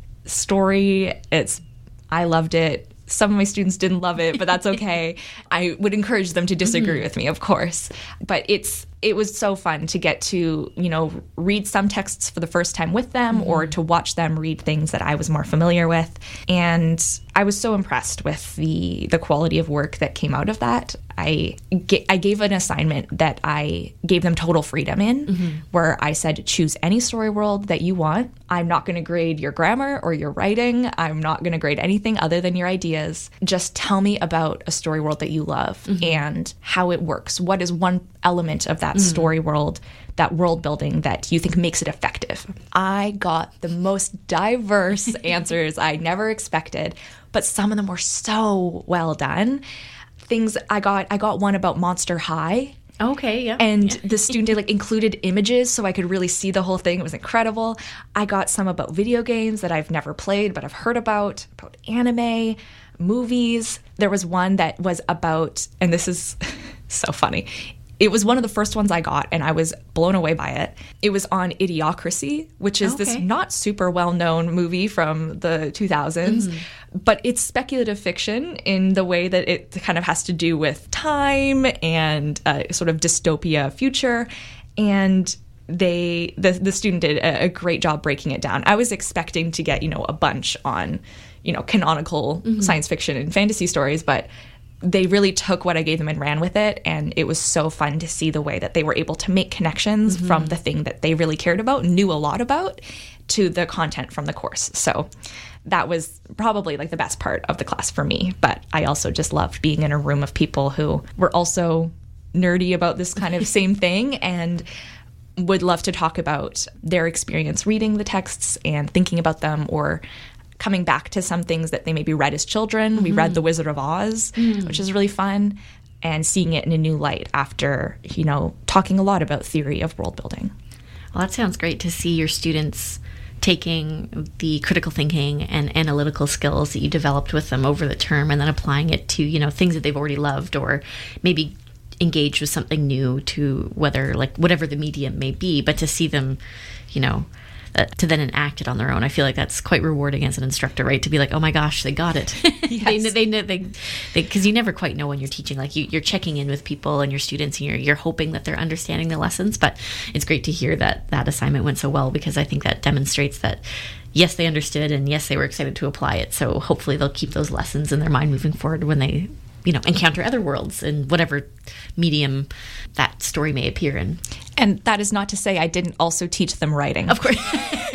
story. It's I loved it. Some of my students didn't love it, but that's okay. I would encourage them to disagree mm-hmm. with me, of course. But it's it was so fun to get to, you know, read some texts for the first time with them mm-hmm. or to watch them read things that I was more familiar with. And I was so impressed with the the quality of work that came out of that. I, ga- I gave an assignment that I gave them total freedom in, mm-hmm. where I said, choose any story world that you want. I'm not going to grade your grammar or your writing. I'm not going to grade anything other than your ideas. Just tell me about a story world that you love mm-hmm. and how it works. What is one element of that mm-hmm. story world, that world building that you think makes it effective? I got the most diverse answers I never expected, but some of them were so well done. Things I got, I got one about Monster High. Okay, yeah. And yeah. the student like included images so I could really see the whole thing. It was incredible. I got some about video games that I've never played, but I've heard about, about anime, movies. There was one that was about, and this is so funny. It was one of the first ones I got, and I was blown away by it. It was on Idiocracy, which is okay. this not super well-known movie from the two thousands, mm-hmm. but it's speculative fiction in the way that it kind of has to do with time and a sort of dystopia future. And they, the, the student did a, a great job breaking it down. I was expecting to get, you know, a bunch on, you know, canonical mm-hmm. science fiction and fantasy stories, but they really took what I gave them and ran with it, and it was so fun to see the way that they were able to make connections mm-hmm. from the thing that they really cared about, knew a lot about, to the content from the course. So that was probably like the best part of the class for me, but I also just loved being in a room of people who were also nerdy about this kind of same thing and would love to talk about their experience reading the texts and thinking about them, or coming back to some things that they maybe read as children. Mm-hmm. We read The Wizard of Oz, mm. which is really fun, and seeing it in a new light after, you know, talking a lot about theory of world building. Well, that sounds great to see your students taking the critical thinking and analytical skills that you developed with them over the term and then applying it to, you know, things that they've already loved, or maybe engage with something new, to whether, like, whatever the medium may be, but to see them, you know, Uh, to then enact it on their own. I feel like that's quite rewarding as an instructor, right? To be like, oh my gosh, they got it. Yes. they, they know they, they, because you never quite know when you're teaching. Like you, you're checking in with people and your students, and you're you're hoping that they're understanding the lessons. But it's great to hear that that assignment went so well, because I think that demonstrates that yes, they understood, and yes, they were excited to apply it. So hopefully they'll keep those lessons in their mind moving forward when they, you know, encounter other worlds in whatever medium that story may appear in. And that is not to say I didn't also teach them writing. Of course.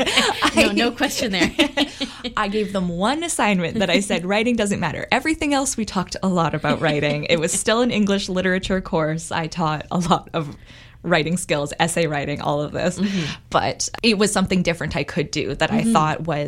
no, no question there. I gave them one assignment that I said, writing doesn't matter. Everything else, we talked a lot about writing. It was still an English literature course. I taught a lot of writing skills, essay writing, all of this. Mm-hmm. But it was something different I could do that mm-hmm. I thought was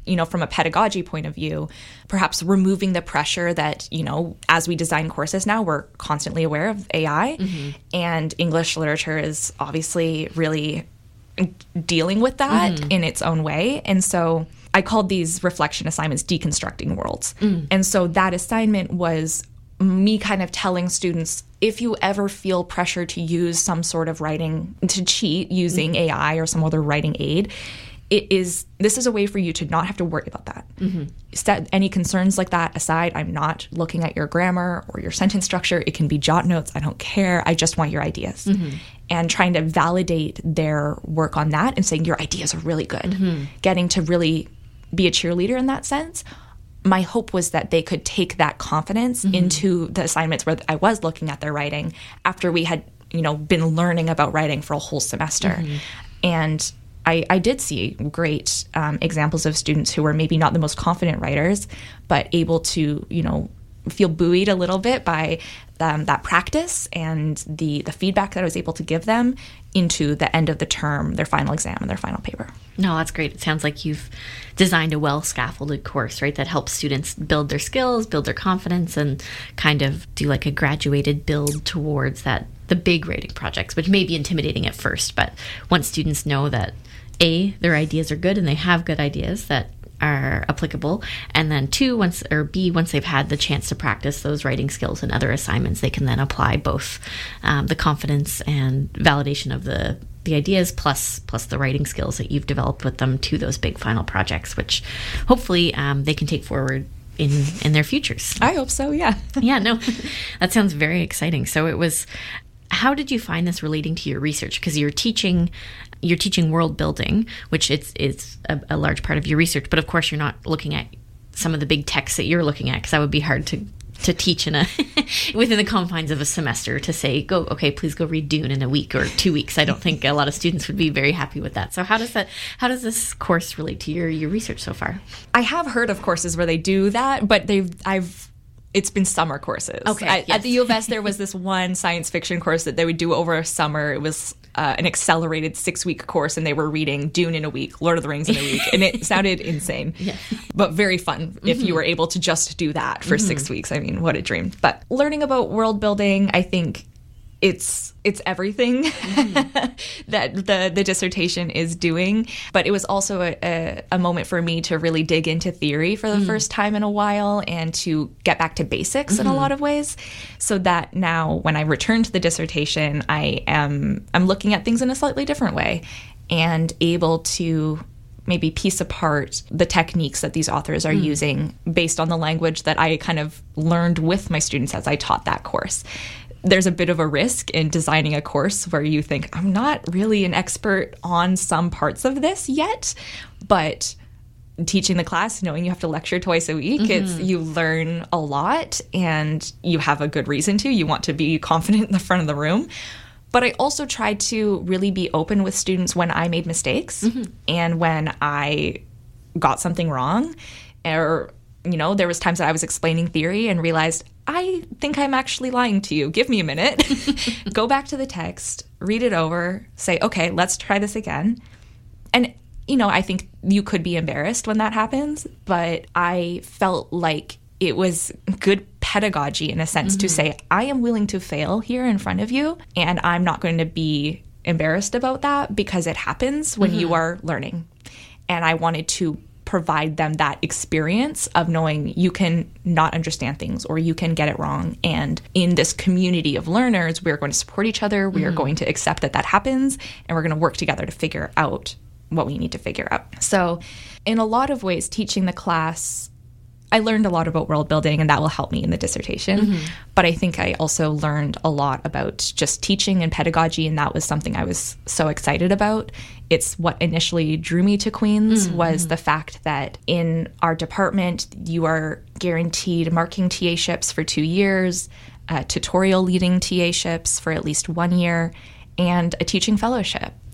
you know, from a pedagogy point of view, perhaps removing the pressure that, you know, as we design courses now, we're constantly aware of A I, mm-hmm. and English literature is obviously really dealing with that mm-hmm. in its own way. And so I called these reflection assignments deconstructing worlds. Mm. And so that assignment was me kind of telling students, if you ever feel pressure to use some sort of writing, to cheat using mm-hmm. A I or some other writing aid, it is, this is a way for you to not have to worry about that. Mm-hmm. Set any concerns like that aside. I'm not looking at your grammar or your sentence structure. It can be jot notes. I don't care. I just want your ideas. Mm-hmm. And trying to validate their work on that and saying, your ideas are really good. Mm-hmm. Getting to really be a cheerleader in that sense. My hope was that they could take that confidence mm-hmm. into the assignments where I was looking at their writing after we had, you know, been learning about writing for a whole semester. Mm-hmm. And I, I did see great um, examples of students who were maybe not the most confident writers, but able to, you know, feel buoyed a little bit by um, that practice and the, the feedback that I was able to give them into the end of the term, their final exam and their final paper. No, that's great. It sounds like you've designed a well-scaffolded course, right, that helps students build their skills, build their confidence, and kind of do like a graduated build towards that, the big writing projects, which may be intimidating at first, but once students know that A, their ideas are good and they have good ideas that are applicable, and then two, once or B, once they've had the chance to practice those writing skills in other assignments, they can then apply both um, the confidence and validation of the the ideas plus plus the writing skills that you've developed with them to those big final projects, which hopefully um, they can take forward in in their futures. I hope so. Yeah. Yeah. No, that sounds very exciting. So it was. How did you find this relating to your research? Because you're teaching, you're teaching world building, which it's it's a, a large part of your research. But of course, you're not looking at some of the big texts that you're looking at, because that would be hard to to teach in a within the confines of a semester. To say, go, okay, please go read Dune in a week or two weeks. I don't think a lot of students would be very happy with that. So how does that? How does this course relate to your your research so far? I have heard of courses where they do that, but they've I've. It's been summer courses. Okay. At, yes. at the U of S, there was this one science fiction course that they would do over a summer. It was uh, an accelerated six-week course, and they were reading Dune in a week, Lord of the Rings in a week, and it sounded insane, yeah. but very fun mm-hmm. if you were able to just do that for mm-hmm. six weeks. I mean, what a dream. But learning about world building, I think it's it's everything mm-hmm. that the, the dissertation is doing. But it was also a, a, a moment for me to really dig into theory for the mm. first time in a while and to get back to basics mm-hmm. in a lot of ways. So that now when I return to the dissertation, I am I'm looking at things in a slightly different way and able to maybe piece apart the techniques that these authors are mm. using based on the language that I kind of learned with my students as I taught that course. There's a bit of a risk in designing a course where you think, I'm not really an expert on some parts of this yet, but teaching the class, knowing you have to lecture twice a week, mm-hmm. it's you learn a lot and you have a good reason to. You want to be confident in the front of the room. But I also tried to really be open with students when I made mistakes mm-hmm. and when I got something wrong, or you know, there was times that I was explaining theory and realized, I think I'm actually lying to you. Give me a minute. Go back to the text, read it over, say, okay, let's try this again. And, you know, I think you could be embarrassed when that happens, but I felt like it was good pedagogy in a sense mm-hmm. to say, I am willing to fail here in front of you, and I'm not going to be embarrassed about that because it happens when mm-hmm. you are learning. And I wanted to provide them that experience of knowing you can not understand things or you can get it wrong. And in this community of learners, we're going to support each other. We mm-hmm. are going to accept that that happens, and we're going to work together to figure out what we need to figure out. So in a lot of ways, teaching the class, I learned a lot about world building, and that will help me in the dissertation. Mm-hmm. But I think I also learned a lot about just teaching and pedagogy, and that was something I was so excited about. It's what initially drew me to Queen's mm-hmm. was the fact that in our department, you are guaranteed marking T A-ships for two years, uh, tutorial leading T A-ships for at least one year, and a teaching fellowship.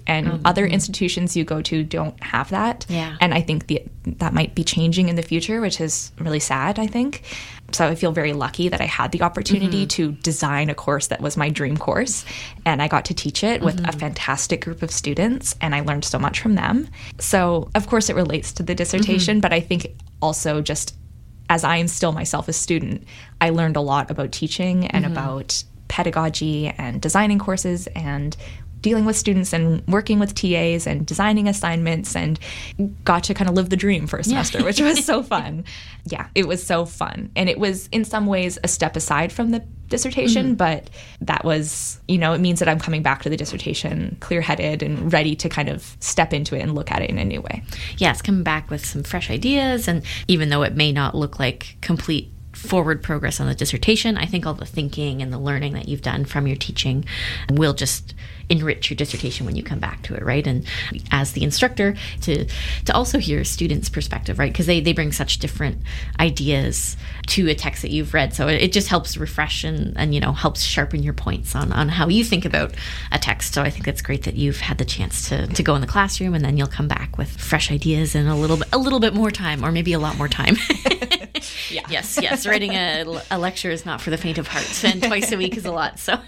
And Mm-hmm. other institutions you go to don't have that. Yeah. And I think the, that might be changing in the future, which is really sad, I think. So I feel very lucky that I had the opportunity Mm-hmm. to design a course that was my dream course. And I got to teach it with Mm-hmm. a fantastic group of students, and I learned so much from them. So, of course, it relates to the dissertation, Mm-hmm. but I think also just as I am still myself a student, I learned a lot about teaching and Mhm. about pedagogy and designing courses and dealing with students and working with T As and designing assignments, and got to kind of live the dream for a semester, Yeah. which was so fun. Yeah, it was so fun. And it was in some ways a step aside from the dissertation, Mhm. but that was, you know, it means that I'm coming back to the dissertation clear-headed and ready to kind of step into it and look at it in a new way. Yeah, it's coming back with some fresh ideas, and even though it may not look like complete forward progress on the dissertation, I think all the thinking and the learning that you've done from your teaching will just enrich your dissertation when you come back to it, right? And as the instructor, to to also hear students' perspective, right? Because they, they bring such different ideas to a text that you've read. So it, it just helps refresh and, and, you know, helps sharpen your points on, on how you think about a text. So I think that's great that you've had the chance to, to go in the classroom, and then you'll come back with fresh ideas and a little bit, a little bit more time, or maybe a lot more time. Yeah. Yes, yes. Writing a, a lecture is not for the faint of heart, and twice a week is a lot. So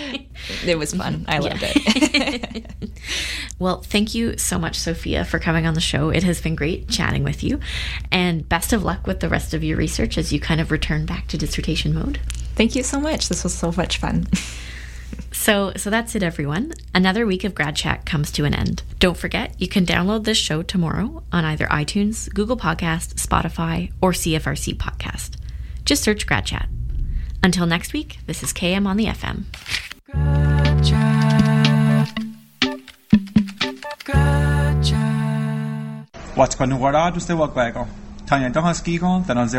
it was fun. I loved Yeah. it. Well, thank you so much, Sophia, for coming on the show. It has been great chatting with you, and best of luck with the rest of your research as you kind of return back to dissertation mode. Thank you so much. This was so much fun. So, so that's it, everyone. Another week of Grad Chat comes to an end. Don't forget, you can download this show tomorrow on either iTunes, Google Podcast, Spotify, or C F R C Podcast. Just search Grad Chat. Until next week, this is K M on the F M. What's going on? What are you doing? Tanya, don't ask you.